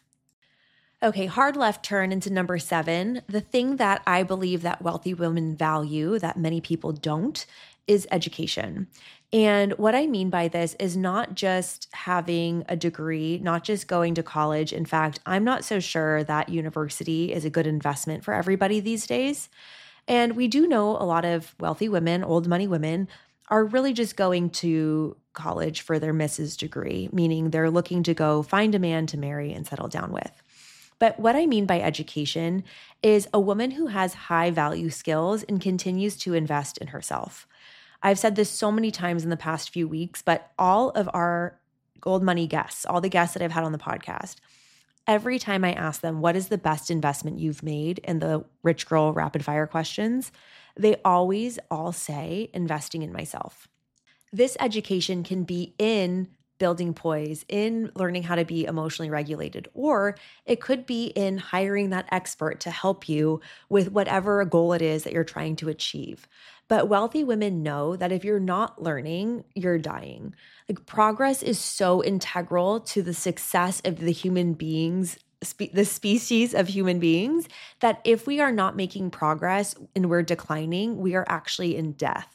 Okay, hard left turn into number seven. The thing that I believe that wealthy women value that many people don't is education. And what I mean by this is not just having a degree, not just going to college. In fact, I'm not so sure that university is a good investment for everybody these days. And we do know a lot of wealthy women, old money women, are really just going to college for their missus degree, meaning they're looking to go find a man to marry and settle down with. But what I mean by education is a woman who has high value skills and continues to invest in herself. I've said this so many times in the past few weeks, but all of our Old Money guests, all the guests that I've had on the podcast, every time I ask them, what is the best investment you've made in the Rich Girl Rapid Fire questions, they always all say investing in myself. This education can be in building poise, in learning how to be emotionally regulated, or it could be in hiring that expert to help you with whatever goal it is that you're trying to achieve. But wealthy women know that if you're not learning, you're dying. Like progress is so integral to the success of the human beings, spe- the species of human beings, that if we are not making progress and we're declining, we are actually in death.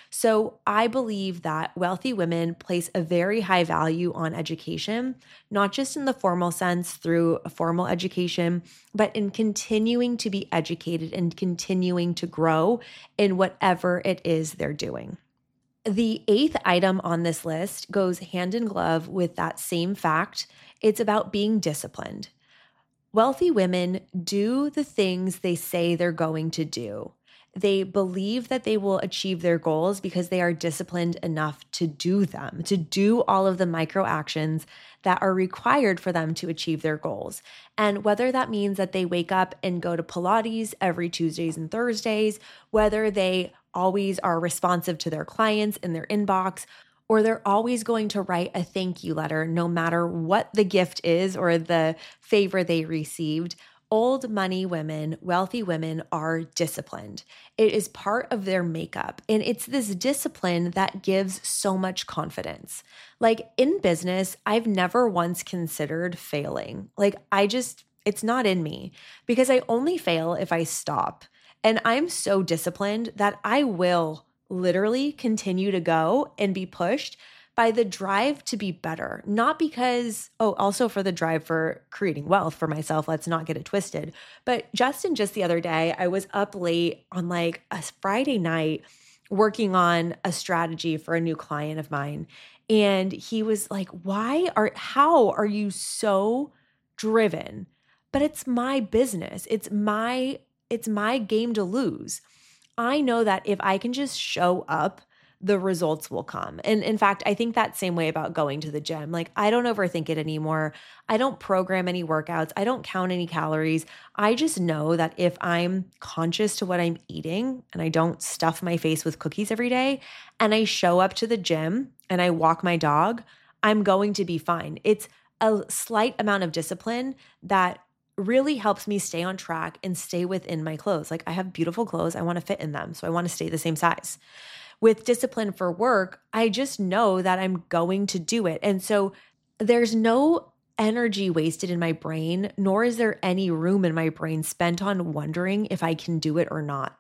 So I believe that wealthy women place a very high value on education, not just in the formal sense through a formal education, but in continuing to be educated and continuing to grow in whatever it is they're doing. The eighth item on this list goes hand in glove with that same fact. It's about being disciplined. Wealthy women do the things they say they're going to do. They believe that they will achieve their goals because they are disciplined enough to do them, to do all of the micro actions that are required for them to achieve their goals. And whether that means that they wake up and go to Pilates every Tuesdays and Thursdays, whether they always are responsive to their clients in their inbox, or they're always going to write a thank you letter no matter what the gift is or the favor they received. Old money women, wealthy women are disciplined. It is part of their makeup. And it's this discipline that gives so much confidence. Like in business, I've never once considered failing. Like I just, it's not in me because I only fail if I stop. And I'm so disciplined that I will literally continue to go and be pushed by the drive to be better, not because, oh, also for the drive for creating wealth for myself, let's not get it twisted. But Justin, just the other day, I was up late on like a Friday night working on a strategy for a new client of mine. And he was like, why are, how are you so driven? But it's my business. It's my, it's my game to lose. I know that if I can just show up, the results will come. And in fact, I think that same way about going to the gym. Like I don't overthink it anymore. I don't program any workouts. I don't count any calories. I just know that if I'm conscious to what I'm eating and I don't stuff my face with cookies every day and I show up to the gym and I walk my dog, I'm going to be fine. It's a slight amount of discipline that really helps me stay on track and stay within my clothes. Like I have beautiful clothes. I want to fit in them. So I want to stay the same size. With discipline for work, I just know that I'm going to do it. And so there's no energy wasted in my brain, nor is there any room in my brain spent on wondering if I can do it or not.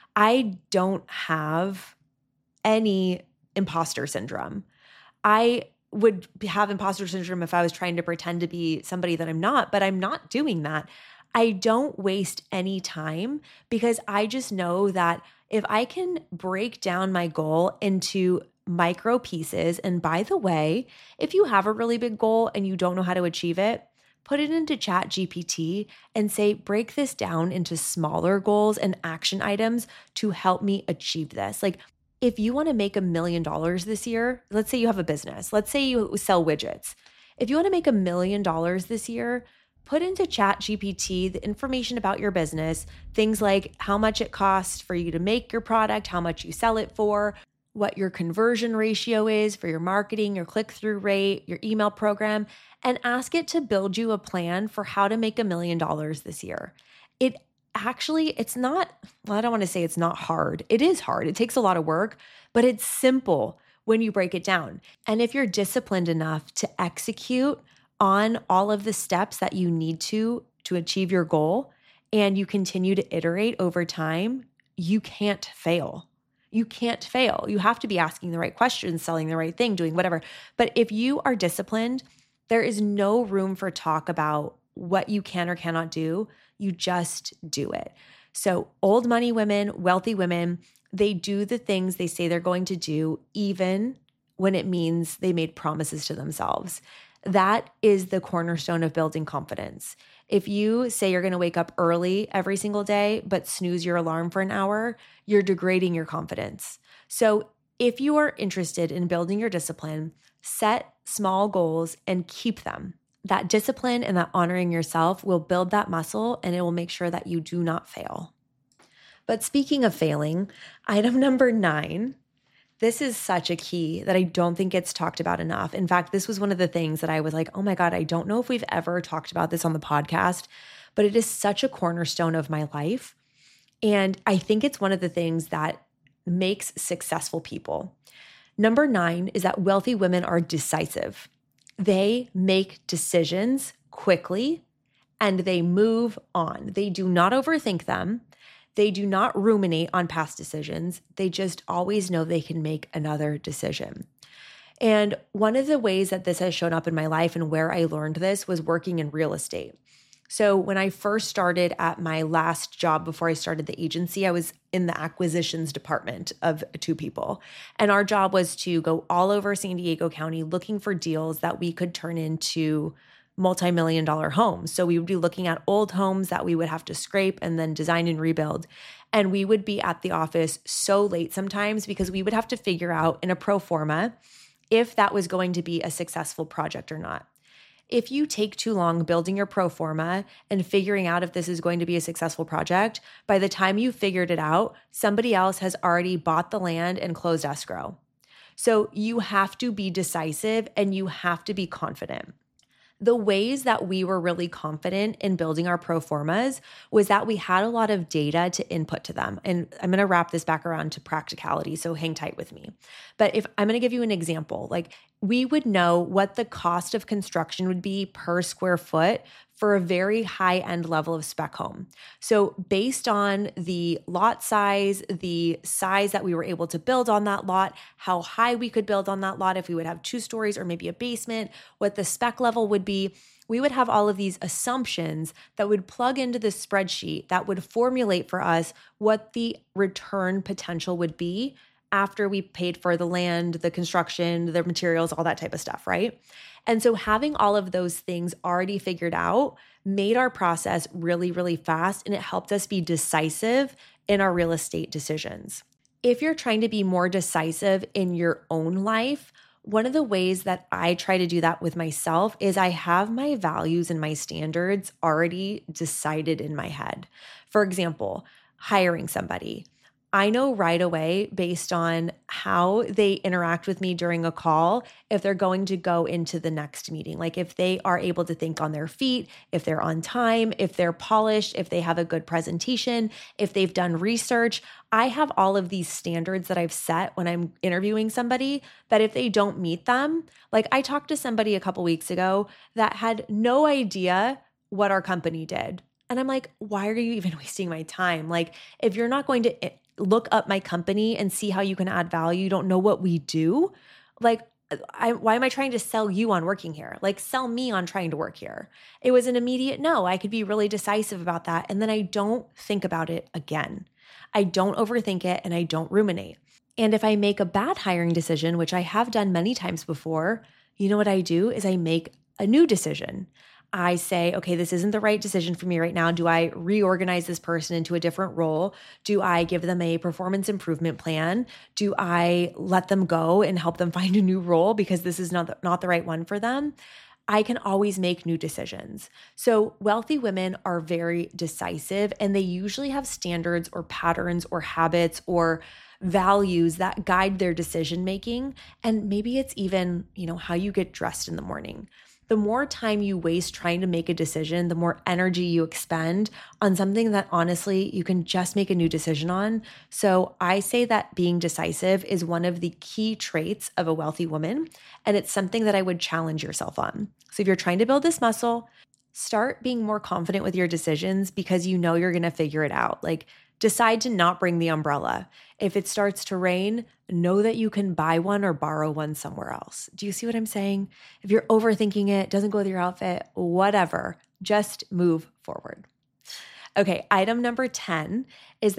I don't have any imposter syndrome. I would have imposter syndrome if I was trying to pretend to be somebody that I'm not, but I'm not doing that. I don't waste any time because I just know that if I can break down my goal into micro pieces, and by the way, if you have a really big goal and you don't know how to achieve it, put it into Chat G P T and say, break this down into smaller goals and action items to help me achieve this. Like if you want to make a million dollars this year, let's say you have a business, let's say you sell widgets. If you want to make a million dollars this year, put into Chat G P T the information about your business, things like how much it costs for you to make your product, how much you sell it for, what your conversion ratio is for your marketing, your click-through rate, your email program, and ask it to build you a plan for how to make a million dollars this year. It actually, it's not, well, I don't want to say it's not hard. It is hard. It takes a lot of work, but it's simple when you break it down. And if you're disciplined enough to execute on all of the steps that you need to to achieve your goal, and you continue to iterate over time, you can't fail. You can't fail. You have to be asking the right questions, selling the right thing, doing whatever. But if you are disciplined, there is no room for talk about what you can or cannot do. You just do it. So old money women, wealthy women, They do the things they say they're going to do, even when it means they made promises to themselves. That is the cornerstone of building confidence. If you say you're going to wake up early every single day, but snooze your alarm for an hour, you're degrading your confidence. So if you are interested in building your discipline, set small goals and keep them. That discipline and that honoring yourself will build that muscle, and it will make sure that you do not fail. But speaking of failing, item number nine, this is such a key that I don't think gets talked about enough. In fact, this was one of the things that I was like, oh my God, I don't know if we've ever talked about this on the podcast, but it is such a cornerstone of my life. And I think it's one of the things that makes successful people. Number nine is that wealthy women are decisive. They make decisions quickly and they move on. They do not overthink them. They do not ruminate on past decisions. They just always know they can make another decision. And one of the ways that this has shown up in my life and where I learned this was working in real estate. So when I first started at my last job before I started the agency, I was in the acquisitions department of two people. And our job was to go all over San Diego County looking for deals that we could turn into multi-million dollar homes. So we would be looking at old homes that we would have to scrape and then design and rebuild. And we would be at the office so late sometimes because we would have to figure out in a pro forma if that was going to be a successful project or not. If you take too long building your pro forma and figuring out if this is going to be a successful project, by the time you figured it out, somebody else has already bought the land and closed escrow. So you have to be decisive and you have to be confident. The ways that we were really confident in building our pro formas was that we had a lot of data to input to them. And I'm going to wrap this back around to practicality, so hang tight with me. But if I'm going to give you an example, like we would know what the cost of construction would be per square foot for a very high-end level of spec home. So based on the lot size, the size that we were able to build on that lot, how high we could build on that lot, if we would have two stories or maybe a basement, what the spec level would be, we would have all of these assumptions that would plug into this spreadsheet that would formulate for us what the return potential would be after we paid for the land, the construction, the materials, all that type of stuff, right? And so having all of those things already figured out made our process really, really fast, and it helped us be decisive in our real estate decisions. If you're trying to be more decisive in your own life, one of the ways that I try to do that with myself is I have my values and my standards already decided in my head. For example, hiring somebody. I know right away, based on how they interact with me during a call, if they're going to go into the next meeting. Like if they are able to think on their feet, if they're on time, if they're polished, if they have a good presentation, if they've done research. I have all of these standards that I've set when I'm interviewing somebody that if they don't meet them, like I talked to somebody a couple weeks ago that had no idea what our company did. And I'm like, why are you even wasting my time? Like, if you're not going to look up my company and see how you can add value, you don't know what we do, like, I, why am I trying to sell you on working here? Like, sell me on trying to work here. It was an immediate no. I could be really decisive about that. And then I don't think about it again. I don't overthink it and I don't ruminate. And if I make a bad hiring decision, which I have done many times before, you know what I do is I make a new decision. I say, okay, this isn't the right decision for me right now. Do I reorganize this person into a different role? Do I give them a performance improvement plan? Do I let them go and help them find a new role because this is not the, not the right one for them? I can always make new decisions. So wealthy women are very decisive, and they usually have standards or patterns or habits or values that guide their decision making. And maybe it's even, you know, how you get dressed in the morning. The more time you waste trying to make a decision, the more energy you expend on something that honestly you can just make a new decision on. So I say that being decisive is one of the key traits of a wealthy woman, and it's something that I would challenge yourself on. So if you're trying to build this muscle, start being more confident with your decisions because you know you're going to figure it out. Like, decide to not bring the umbrella. If it starts to rain, know that you can buy one or borrow one somewhere else. Do you see what I'm saying? If you're overthinking it, doesn't go with your outfit, whatever, just move forward. Okay, item number ten is that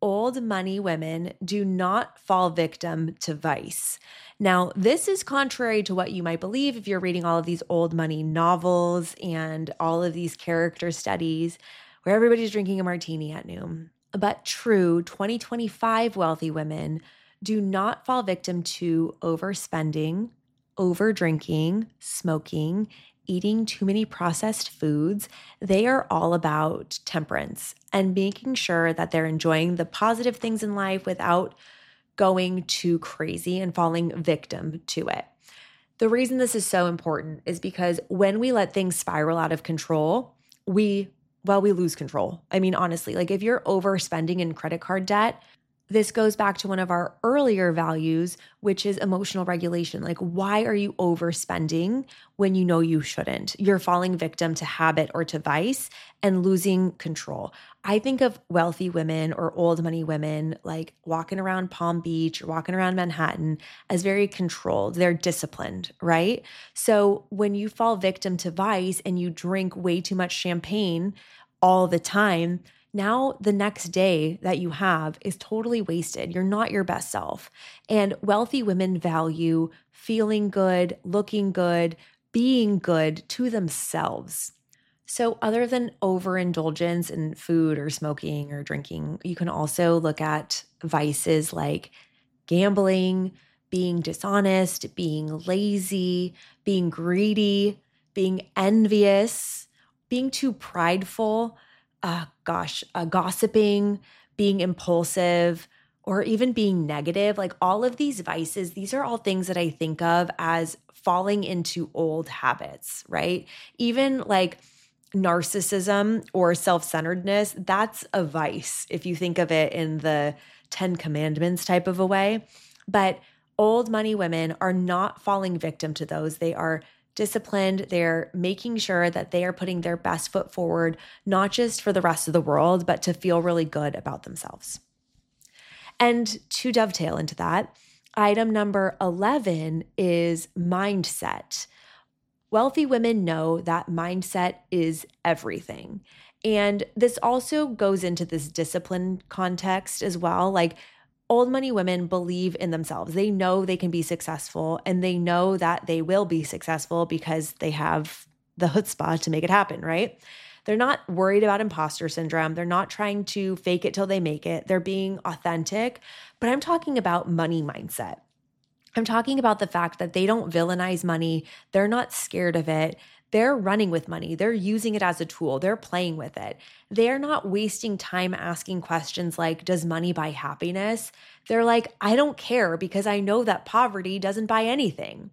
old money women do not fall victim to vice. Now, this is contrary to what you might believe if you're reading all of these old money novels and all of these character studies where everybody's drinking a martini at noon. But true twenty twenty-five wealthy women do not fall victim to overspending, over drinking, smoking, eating too many processed foods. They are all about temperance and making sure that they're enjoying the positive things in life without going too crazy and falling victim to it. The reason this is so important is because when we let things spiral out of control, we, well, we lose control. I mean, honestly, like if you're overspending in credit card debt, this goes back to one of our earlier values, which is emotional regulation. Like, why are you overspending when you know you shouldn't? You're falling victim to habit or to vice and losing control. I think of wealthy women or old money women like walking around Palm Beach or walking around Manhattan as very controlled. They're disciplined, right? So when you fall victim to vice and you drink way too much champagne all the time, now the next day that you have is totally wasted. You're not your best self. And wealthy women value feeling good, looking good, being good to themselves. So other than overindulgence in food or smoking or drinking, you can also look at vices like gambling, being dishonest, being lazy, being greedy, being envious, being too prideful, uh, gosh, uh, gossiping, being impulsive, or even being negative. Like all of these vices, these are all things that I think of as falling into old habits, right? Even like narcissism or self-centeredness, that's a vice if you think of it in the Ten Commandments type of a way. But old money women are not falling victim to those. They are disciplined. They're making sure that they are putting their best foot forward, not just for the rest of the world, but to feel really good about themselves. And to dovetail into that, item number eleven is mindset. Wealthy women know that mindset is everything. And this also goes into this discipline context as well. Like old money women believe in themselves. They know they can be successful and they know that they will be successful because they have the chutzpah to make it happen, right? They're not worried about imposter syndrome. They're not trying to fake it till they make it. They're being authentic. But I'm talking about money mindset. I'm talking about the fact that they don't villainize money. They're not scared of it. They're running with money. They're using it as a tool. They're playing with it. They're not wasting time asking questions like, does money buy happiness? They're like, I don't care because I know that poverty doesn't buy anything.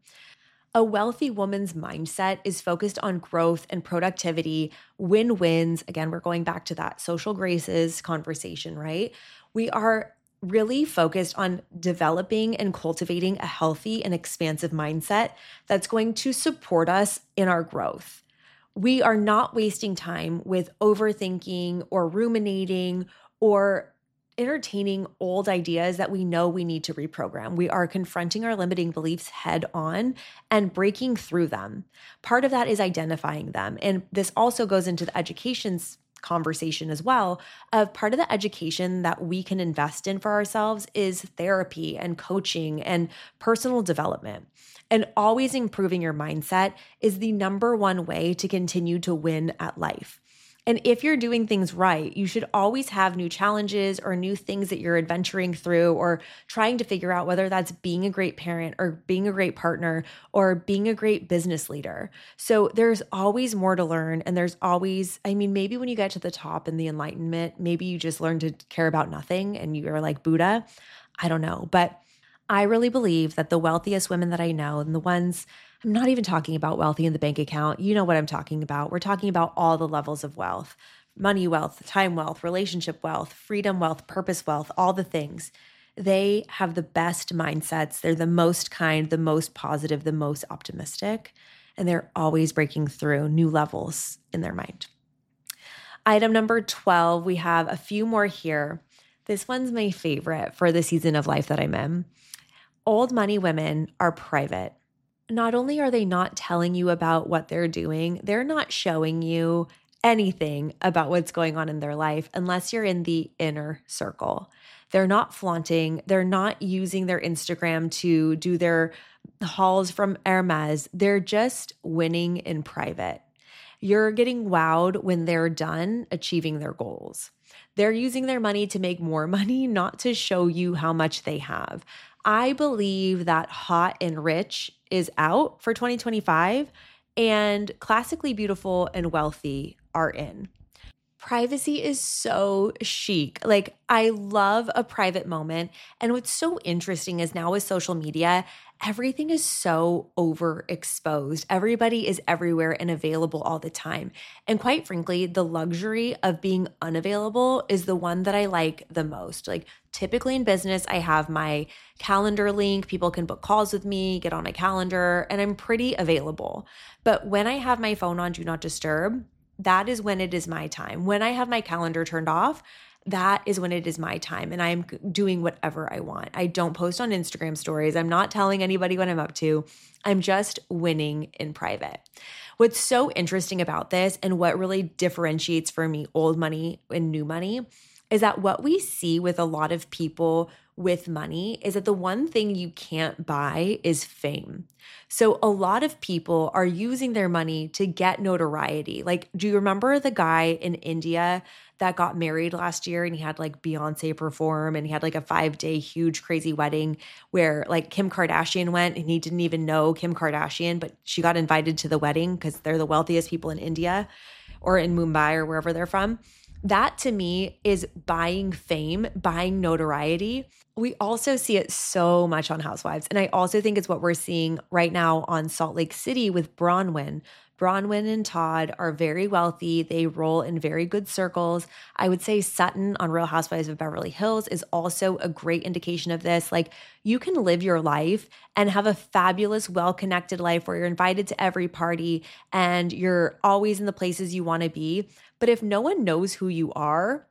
A wealthy woman's mindset is focused on growth and productivity, win-wins. Again, we're going back to that social graces conversation, right? We are really focused on developing and cultivating a healthy and expansive mindset that's going to support us in our growth. We are not wasting time with overthinking or ruminating or entertaining old ideas that we know we need to reprogram. We are confronting our limiting beliefs head on and breaking through them. Part of that is identifying them. And this also goes into the education's conversation as well of part of the education that we can invest in for ourselves is therapy and coaching and personal development. And always improving your mindset is the number one way to continue to win at life. And if you're doing things right, you should always have new challenges or new things that you're adventuring through or trying to figure out whether that's being a great parent or being a great partner or being a great business leader. So there's always more to learn. And there's always, I mean, maybe when you get to the top in the enlightenment, maybe you just learn to care about nothing and you're like Buddha. I don't know. But I really believe that the wealthiest women that I know and the ones I'm not even talking about wealthy in the bank account. You know what I'm talking about. We're talking about all the levels of wealth, money wealth, time wealth, relationship wealth, freedom wealth, purpose wealth, all the things. They have the best mindsets. They're the most kind, the most positive, the most optimistic, and they're always breaking through new levels in their mind. Item number twelve, we have a few more here. This one's my favorite for the season of life that I'm in. Old money women are private. Not only are they not telling you about what they're doing, they're not showing you anything about what's going on in their life unless you're in the inner circle. They're not flaunting. They're not using their Instagram to do their hauls from Hermes. They're just winning in private. You're getting wowed when they're done achieving their goals. They're using their money to make more money, not to show you how much they have. I believe that hot and rich is out for twenty twenty-five, and classically beautiful and wealthy are in. Privacy is so chic. Like, I love a private moment. And what's so interesting is now with social media, everything is so overexposed. Everybody is everywhere and available all the time. And quite frankly, the luxury of being unavailable is the one that I like the most. Like, typically in business, I have my calendar link. People can book calls with me, get on my calendar, and I'm pretty available. But when I have my phone on Do Not Disturb, that is when it is my time. When I have my calendar turned off, that is when it is my time and I'm doing whatever I want. I don't post on Instagram stories. I'm not telling anybody what I'm up to. I'm just winning in private. What's so interesting about this and what really differentiates for me old money and new money is that what we see with a lot of people with money is that the one thing you can't buy is fame. So a lot of people are using their money to get notoriety. Like, do you remember the guy in India that got married last year and he had like Beyonce perform and he had like a five day huge crazy wedding where like Kim Kardashian went and he didn't even know Kim Kardashian, but she got invited to the wedding because they're the wealthiest people in India or in Mumbai or wherever they're from. That to me is buying fame, buying notoriety. We also see it so much on Housewives. And I also think it's what we're seeing right now on Salt Lake City with Bronwyn. Bronwyn and Todd are very wealthy. They roll in very good circles. I would say Sutton on Real Housewives of Beverly Hills is also a great indication of this. Like, you can live your life and have a fabulous, well-connected life where you're invited to every party and you're always in the places you want to be. But if no one knows who you are,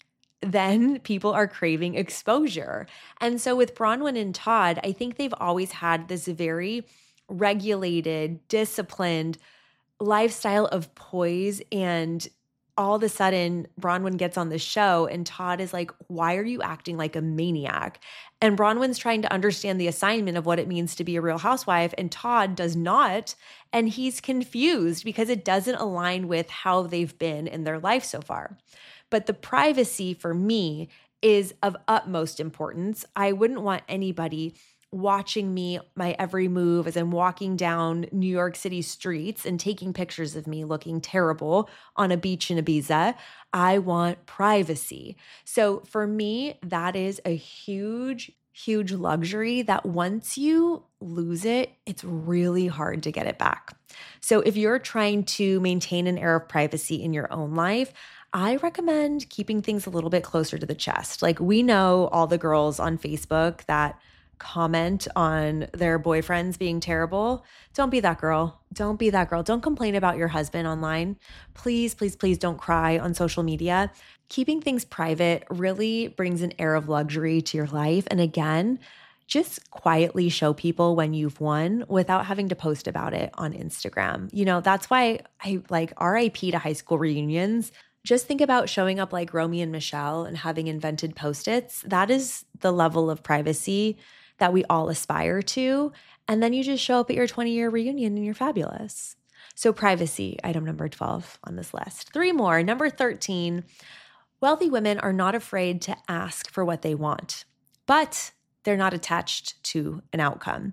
then people are craving exposure. And so with Bronwyn and Todd, I think they've always had this very regulated, disciplined lifestyle of poise. And all of a sudden, Bronwyn gets on the show and Todd is like, why are you acting like a maniac? And Bronwyn's trying to understand the assignment of what it means to be a real housewife, and Todd does not. And he's confused because it doesn't align with how they've been in their life so far. But the privacy for me is of utmost importance. I wouldn't want anybody watching me, my every move as I'm walking down New York City streets and taking pictures of me looking terrible on a beach in Ibiza. I want privacy. So for me, that is a huge, huge luxury that once you lose it, it's really hard to get it back. So if you're trying to maintain an air of privacy in your own life, I recommend keeping things a little bit closer to the chest. Like, we know all the girls on Facebook that comment on their boyfriends being terrible. Don't be that girl. Don't be that girl. Don't complain about your husband online. Please, please, please don't cry on social media. Keeping things private really brings an air of luxury to your life. And again, just quietly show people when you've won without having to post about it on Instagram. You know, that's why I like R I P to high school reunions. Just think about showing up like Romy and Michelle and having invented Post-its. That is the level of privacy that we all aspire to. And then you just show up at your twenty-year reunion and you're fabulous. So privacy, item number twelve on this list. Three more. Number thirteen, wealthy women are not afraid to ask for what they want, but they're not attached to an outcome.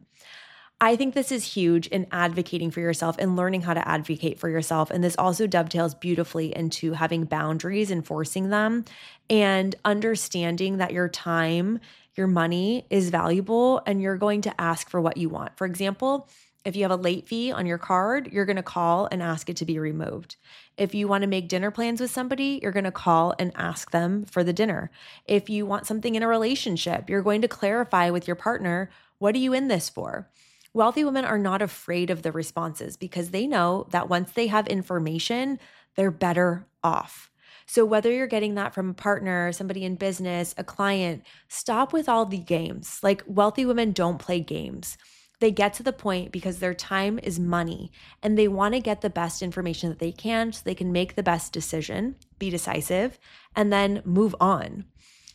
I think this is huge in advocating for yourself and learning how to advocate for yourself. And this also dovetails beautifully into having boundaries, enforcing them, and understanding that your time, your money is valuable and you're going to ask for what you want. For example, if you have a late fee on your card, you're going to call and ask it to be removed. If you want to make dinner plans with somebody, you're going to call and ask them for the dinner. If you want something in a relationship, you're going to clarify with your partner, what are you in this for? Wealthy women are not afraid of the responses because they know that once they have information, they're better off. So whether you're getting that from a partner, somebody in business, a client, stop with all the games. Like, wealthy women don't play games. They get to the point because their time is money and they want to get the best information that they can so they can make the best decision, be decisive, and then move on.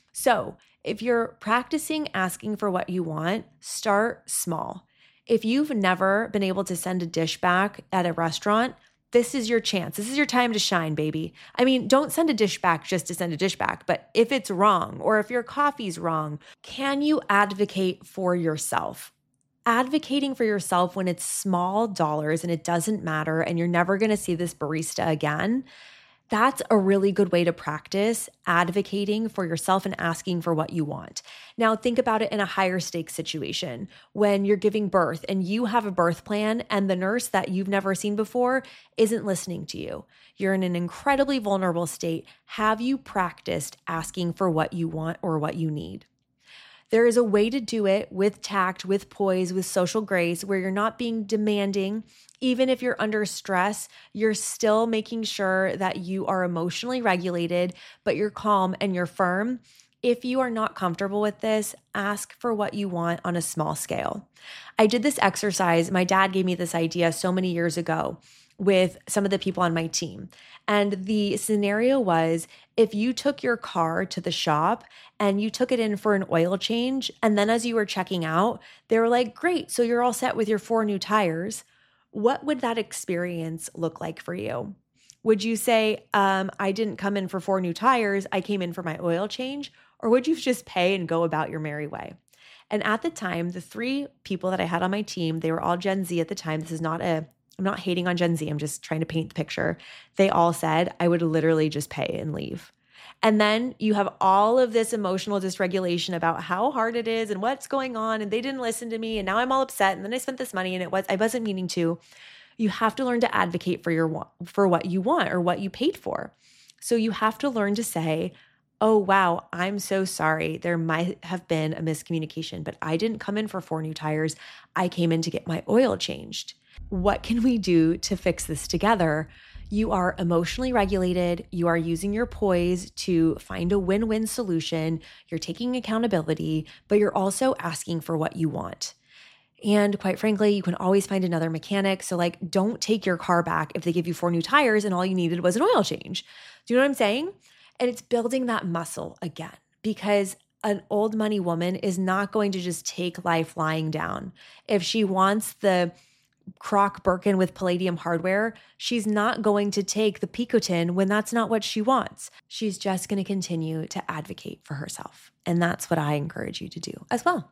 So if you're practicing asking for what you want, start small. If you've never been able to send a dish back at a restaurant, this is your chance. This is your time to shine, baby. I mean, don't send a dish back just to send a dish back, but if it's wrong or if your coffee's wrong, can you advocate for yourself? Advocating for yourself when it's small dollars and it doesn't matter and you're never going to see this barista again, that's a really good way to practice advocating for yourself and asking for what you want. Now, think about it in a higher stakes situation when you're giving birth and you have a birth plan and the nurse that you've never seen before isn't listening to you. You're in an incredibly vulnerable state. Have you practiced asking for what you want or what you need? There is a way to do it with tact, with poise, with social grace, where you're not being demanding. Even if you're under stress, you're still making sure that you are emotionally regulated, but you're calm and you're firm. If you are not comfortable with this, ask for what you want on a small scale. I did this exercise. My dad gave me this idea so many years ago with some of the people on my team. And the scenario was if you took your car to the shop and you took it in for an oil change, and then as you were checking out, they were like, great, so you're all set with your four new tires. What would that experience look like for you? Would you say, um, I didn't come in for four new tires, I came in for my oil change? Or would you just pay and go about your merry way? And at the time, the three people that I had on my team, they were all Gen Z at the time. This is not a I'm not hating on Gen Z. I'm just trying to paint the picture. They all said, I would literally just pay and leave. And then you have all of this emotional dysregulation about how hard it is and what's going on. And they didn't listen to me. And now I'm all upset. And then I spent this money and it was, I wasn't meaning to. You have to learn to advocate for your, for what you want or what you paid for. So you have to learn to say, oh, wow, I'm so sorry. There might have been a miscommunication, but I didn't come in for four new tires. I came in to get my oil changed. What can we do to fix this together? You are emotionally regulated. You are using your poise to find a win-win solution. You're taking accountability, but you're also asking for what you want. And quite frankly, you can always find another mechanic. So like, don't take your car back if they give you four new tires and all you needed was an oil change. Do you know what I'm saying? And it's building that muscle again, because an old money woman is not going to just take life lying down. If she wants the Croc Birkin with palladium hardware, she's not going to take the Picotin when that's not what she wants. She's just going to continue to advocate for herself. And that's what I encourage you to do as well.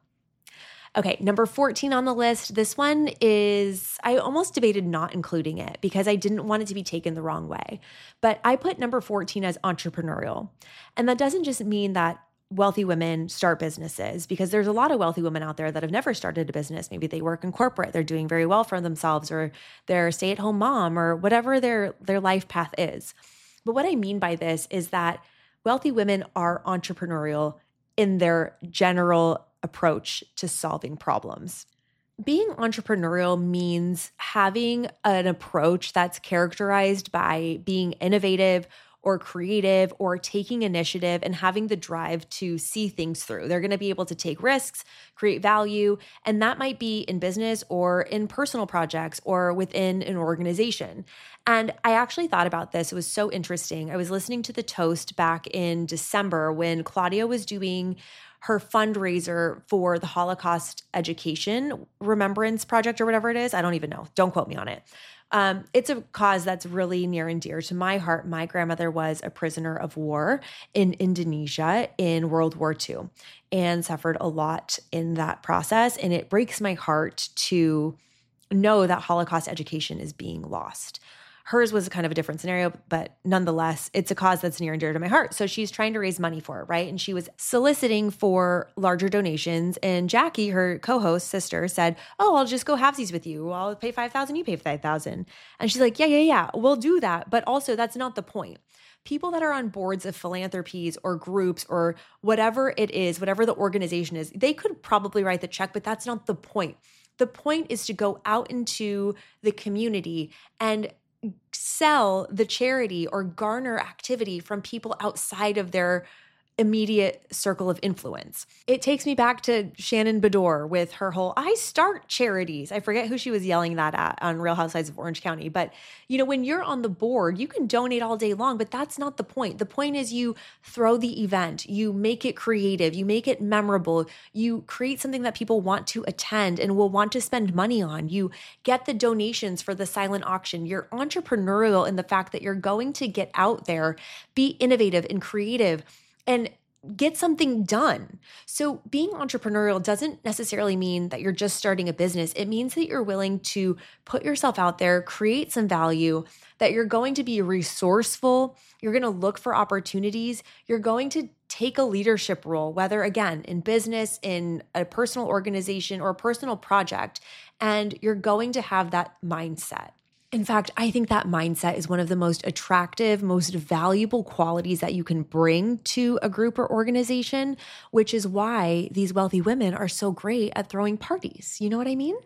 Okay, number fourteen on the list. This one is, I almost debated not including it because I didn't want it to be taken the wrong way. But I put number fourteen as entrepreneurial. And that doesn't just mean that wealthy women start businesses, because there's a lot of wealthy women out there that have never started a business. Maybe they work in corporate, they're doing very well for themselves, or they're a stay-at-home mom, or whatever their, their life path is. But what I mean by this is that wealthy women are entrepreneurial in their general approach to solving problems. Being entrepreneurial means having an approach that's characterized by being innovative or creative or taking initiative and having the drive to see things through. They're going to be able to take risks, create value, and that might be in business or in personal projects or within an organization. And I actually thought about this. It was so interesting. I was listening to The Toast back in December when Claudia was doing her fundraiser for the Holocaust Education Remembrance Project or whatever it is. I don't even know. Don't quote me on it. Um, it's a cause that's really near and dear to my heart. My grandmother was a prisoner of war in Indonesia in World War Two and suffered a lot in that process. And it breaks my heart to know that Holocaust education is being lost. Hers was kind of a different scenario, but nonetheless, it's a cause that's near and dear to my heart. So she's trying to raise money for it, right? And she was soliciting for larger donations. And Jackie, her co-host sister, said, oh, I'll just go halvesies with you. I'll pay five thousand dollars, you pay five thousand dollars. And she's like, yeah, yeah, yeah, we'll do that. But also, that's not the point. People that are on boards of philanthropies or groups or whatever it is, whatever the organization is, they could probably write the check, but that's not the point. The point is to go out into the community and sell the charity or garner activity from people outside of their immediate circle of influence. It takes me back to Shannon Bedore with her whole I start charities. I forget who she was yelling that at on Real Housewives of Orange County. But, you know, when you're on the board, you can donate all day long, but that's not the point. The point is you throw the event, you make it creative, you make it memorable, you create something that people want to attend and will want to spend money on. You get the donations for the silent auction. You're entrepreneurial in the fact that you're going to get out there, be innovative and creative, and get something done. So being entrepreneurial doesn't necessarily mean that you're just starting a business. It means that you're willing to put yourself out there, create some value, that you're going to be resourceful, you're going to look for opportunities, you're going to take a leadership role, whether again, in business, in a personal organization, or a personal project, and you're going to have that mindset. In fact, I think that mindset is one of the most attractive, most valuable qualities that you can bring to a group or organization, which is why these wealthy women are so great at throwing parties. You know what I mean?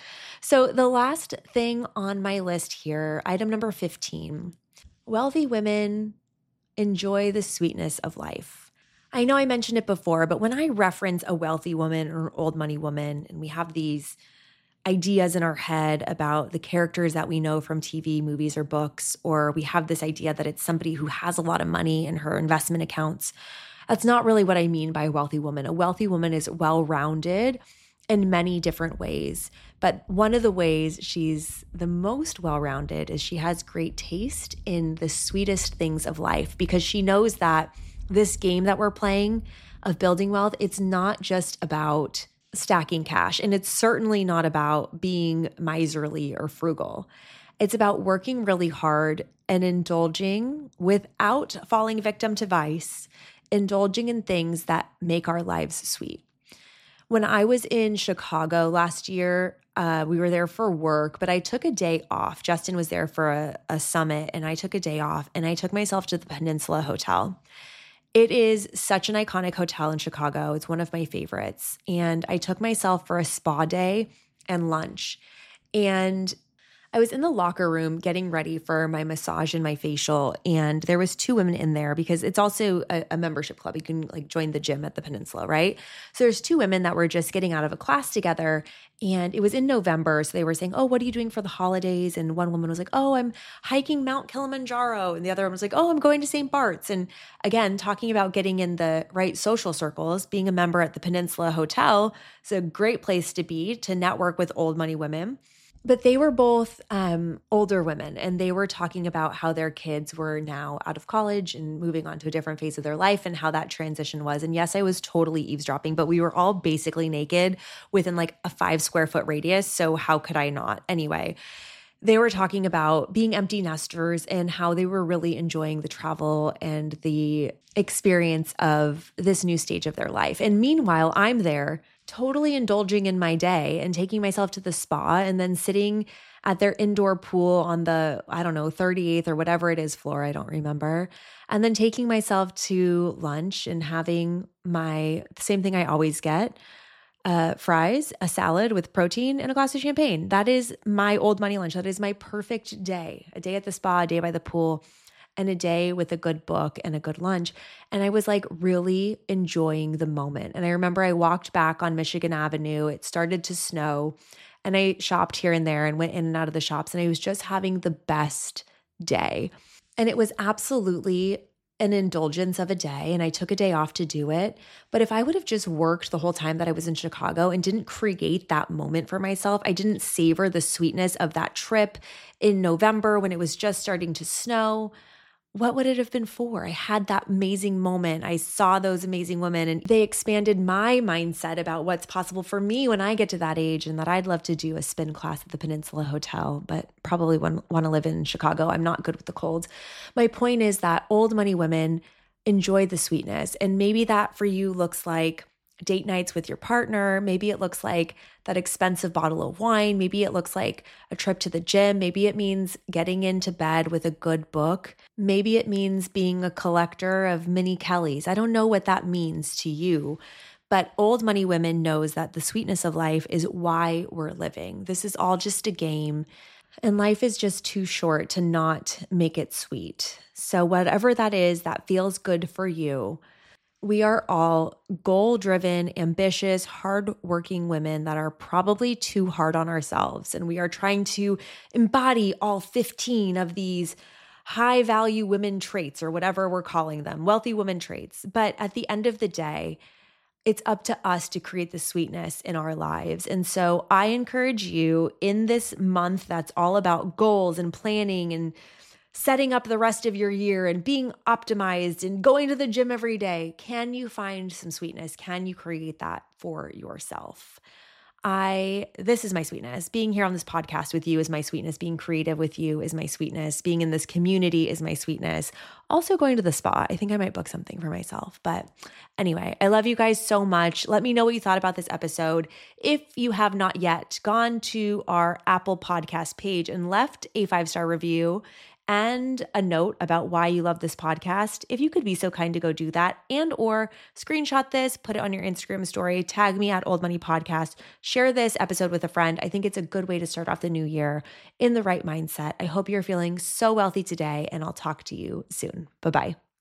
So the last thing on my list here, item number fifteen, wealthy women enjoy the sweetness of life. I know I mentioned it before, but when I reference a wealthy woman or old money woman, and we have these ideas in our head about the characters that we know from T V, movies, or books, or we have this idea that it's somebody who has a lot of money in her investment accounts. That's not really what I mean by a wealthy woman. A wealthy woman is well-rounded in many different ways. But one of the ways she's the most well-rounded is she has great taste in the sweetest things of life, because she knows that this game that we're playing of building wealth, it's not just about stacking cash. And it's certainly not about being miserly or frugal. It's about working really hard and indulging without falling victim to vice, indulging in things that make our lives sweet. When I was in Chicago last year, uh, we were there for work, but I took a day off. Justin was there for a, a summit, and I took a day off, and I took myself to the Peninsula Hotel. It is such an iconic hotel in Chicago. It's one of my favorites. And I took myself for a spa day and lunch. And I was in the locker room getting ready for my massage and my facial, and there was two women in there because it's also a, a membership club. You can like join the gym at the Peninsula, right? So there's two women that were just getting out of a class together, and it was in November. So they were saying, oh, what are you doing for the holidays? And one woman was like, oh, I'm hiking Mount Kilimanjaro. And the other one was like, oh, I'm going to Saint Bart's. And again, talking about getting in the right social circles, being a member at the Peninsula Hotel is a great place to be to network with old money women. But they were both um, older women, and they were talking about how their kids were now out of college and moving on to a different phase of their life and how that transition was. And yes, I was totally eavesdropping, but we were all basically naked within like a five square foot radius. So how could I not? Anyway, they were talking about being empty nesters and how they were really enjoying the travel and the experience of this new stage of their life. And meanwhile, I'm there totally indulging in my day and taking myself to the spa and then sitting at their indoor pool on the, I don't know, thirty-eighth or whatever it is floor, I don't remember. And then taking myself to lunch and having my, the same thing I always get, uh, fries, a salad with protein, and a glass of champagne. That is my old money lunch. That is my perfect day. A day at the spa, a day by the pool, and a day with a good book and a good lunch. And I was like really enjoying the moment. And I remember I walked back on Michigan Avenue. It started to snow, and I shopped here and there and went in and out of the shops. And I was just having the best day. And it was absolutely an indulgence of a day. And I took a day off to do it. But if I would have just worked the whole time that I was in Chicago and didn't create that moment for myself, I didn't savor the sweetness of that trip in November when it was just starting to snow, what would it have been for? I had that amazing moment. I saw those amazing women, and they expanded my mindset about what's possible for me when I get to that age, and that I'd love to do a spin class at the Peninsula Hotel, but probably want, want to live in Chicago. I'm not good with the cold. My point is that old money women enjoy the sweetness, and maybe that for you looks like date nights with your partner. Maybe it looks like that expensive bottle of wine. Maybe it looks like a trip to the gym. Maybe it means getting into bed with a good book. Maybe it means being a collector of mini Kellys. I don't know what that means to you, but old money women knows that the sweetness of life is why we're living. This is all just a game, and life is just too short to not make it sweet. So whatever that is that feels good for you, we are all goal-driven, ambitious, hardworking women that are probably too hard on ourselves. And we are trying to embody all fifteen of these high-value women traits, or whatever we're calling them, wealthy women traits. But at the end of the day, it's up to us to create the sweetness in our lives. And so I encourage you in this month that's all about goals and planning and setting up the rest of your year and being optimized and going to the gym every day, can you find some sweetness? Can you create that for yourself? I, this is my sweetness. Being here on this podcast with you is my sweetness. Being creative with you is my sweetness. Being in this community is my sweetness. Also going to the spa. I think I might book something for myself. But anyway, I love you guys so much. Let me know what you thought about this episode. If you have not yet gone to our Apple Podcast page and left a five-star review and a note about why you love this podcast, if you could be so kind to go do that, and or screenshot this, put it on your Instagram story, tag me at Old Money Podcast, share this episode with a friend. I think it's a good way to start off the new year in the right mindset. I hope you're feeling so wealthy today, and I'll talk to you soon. Bye-bye.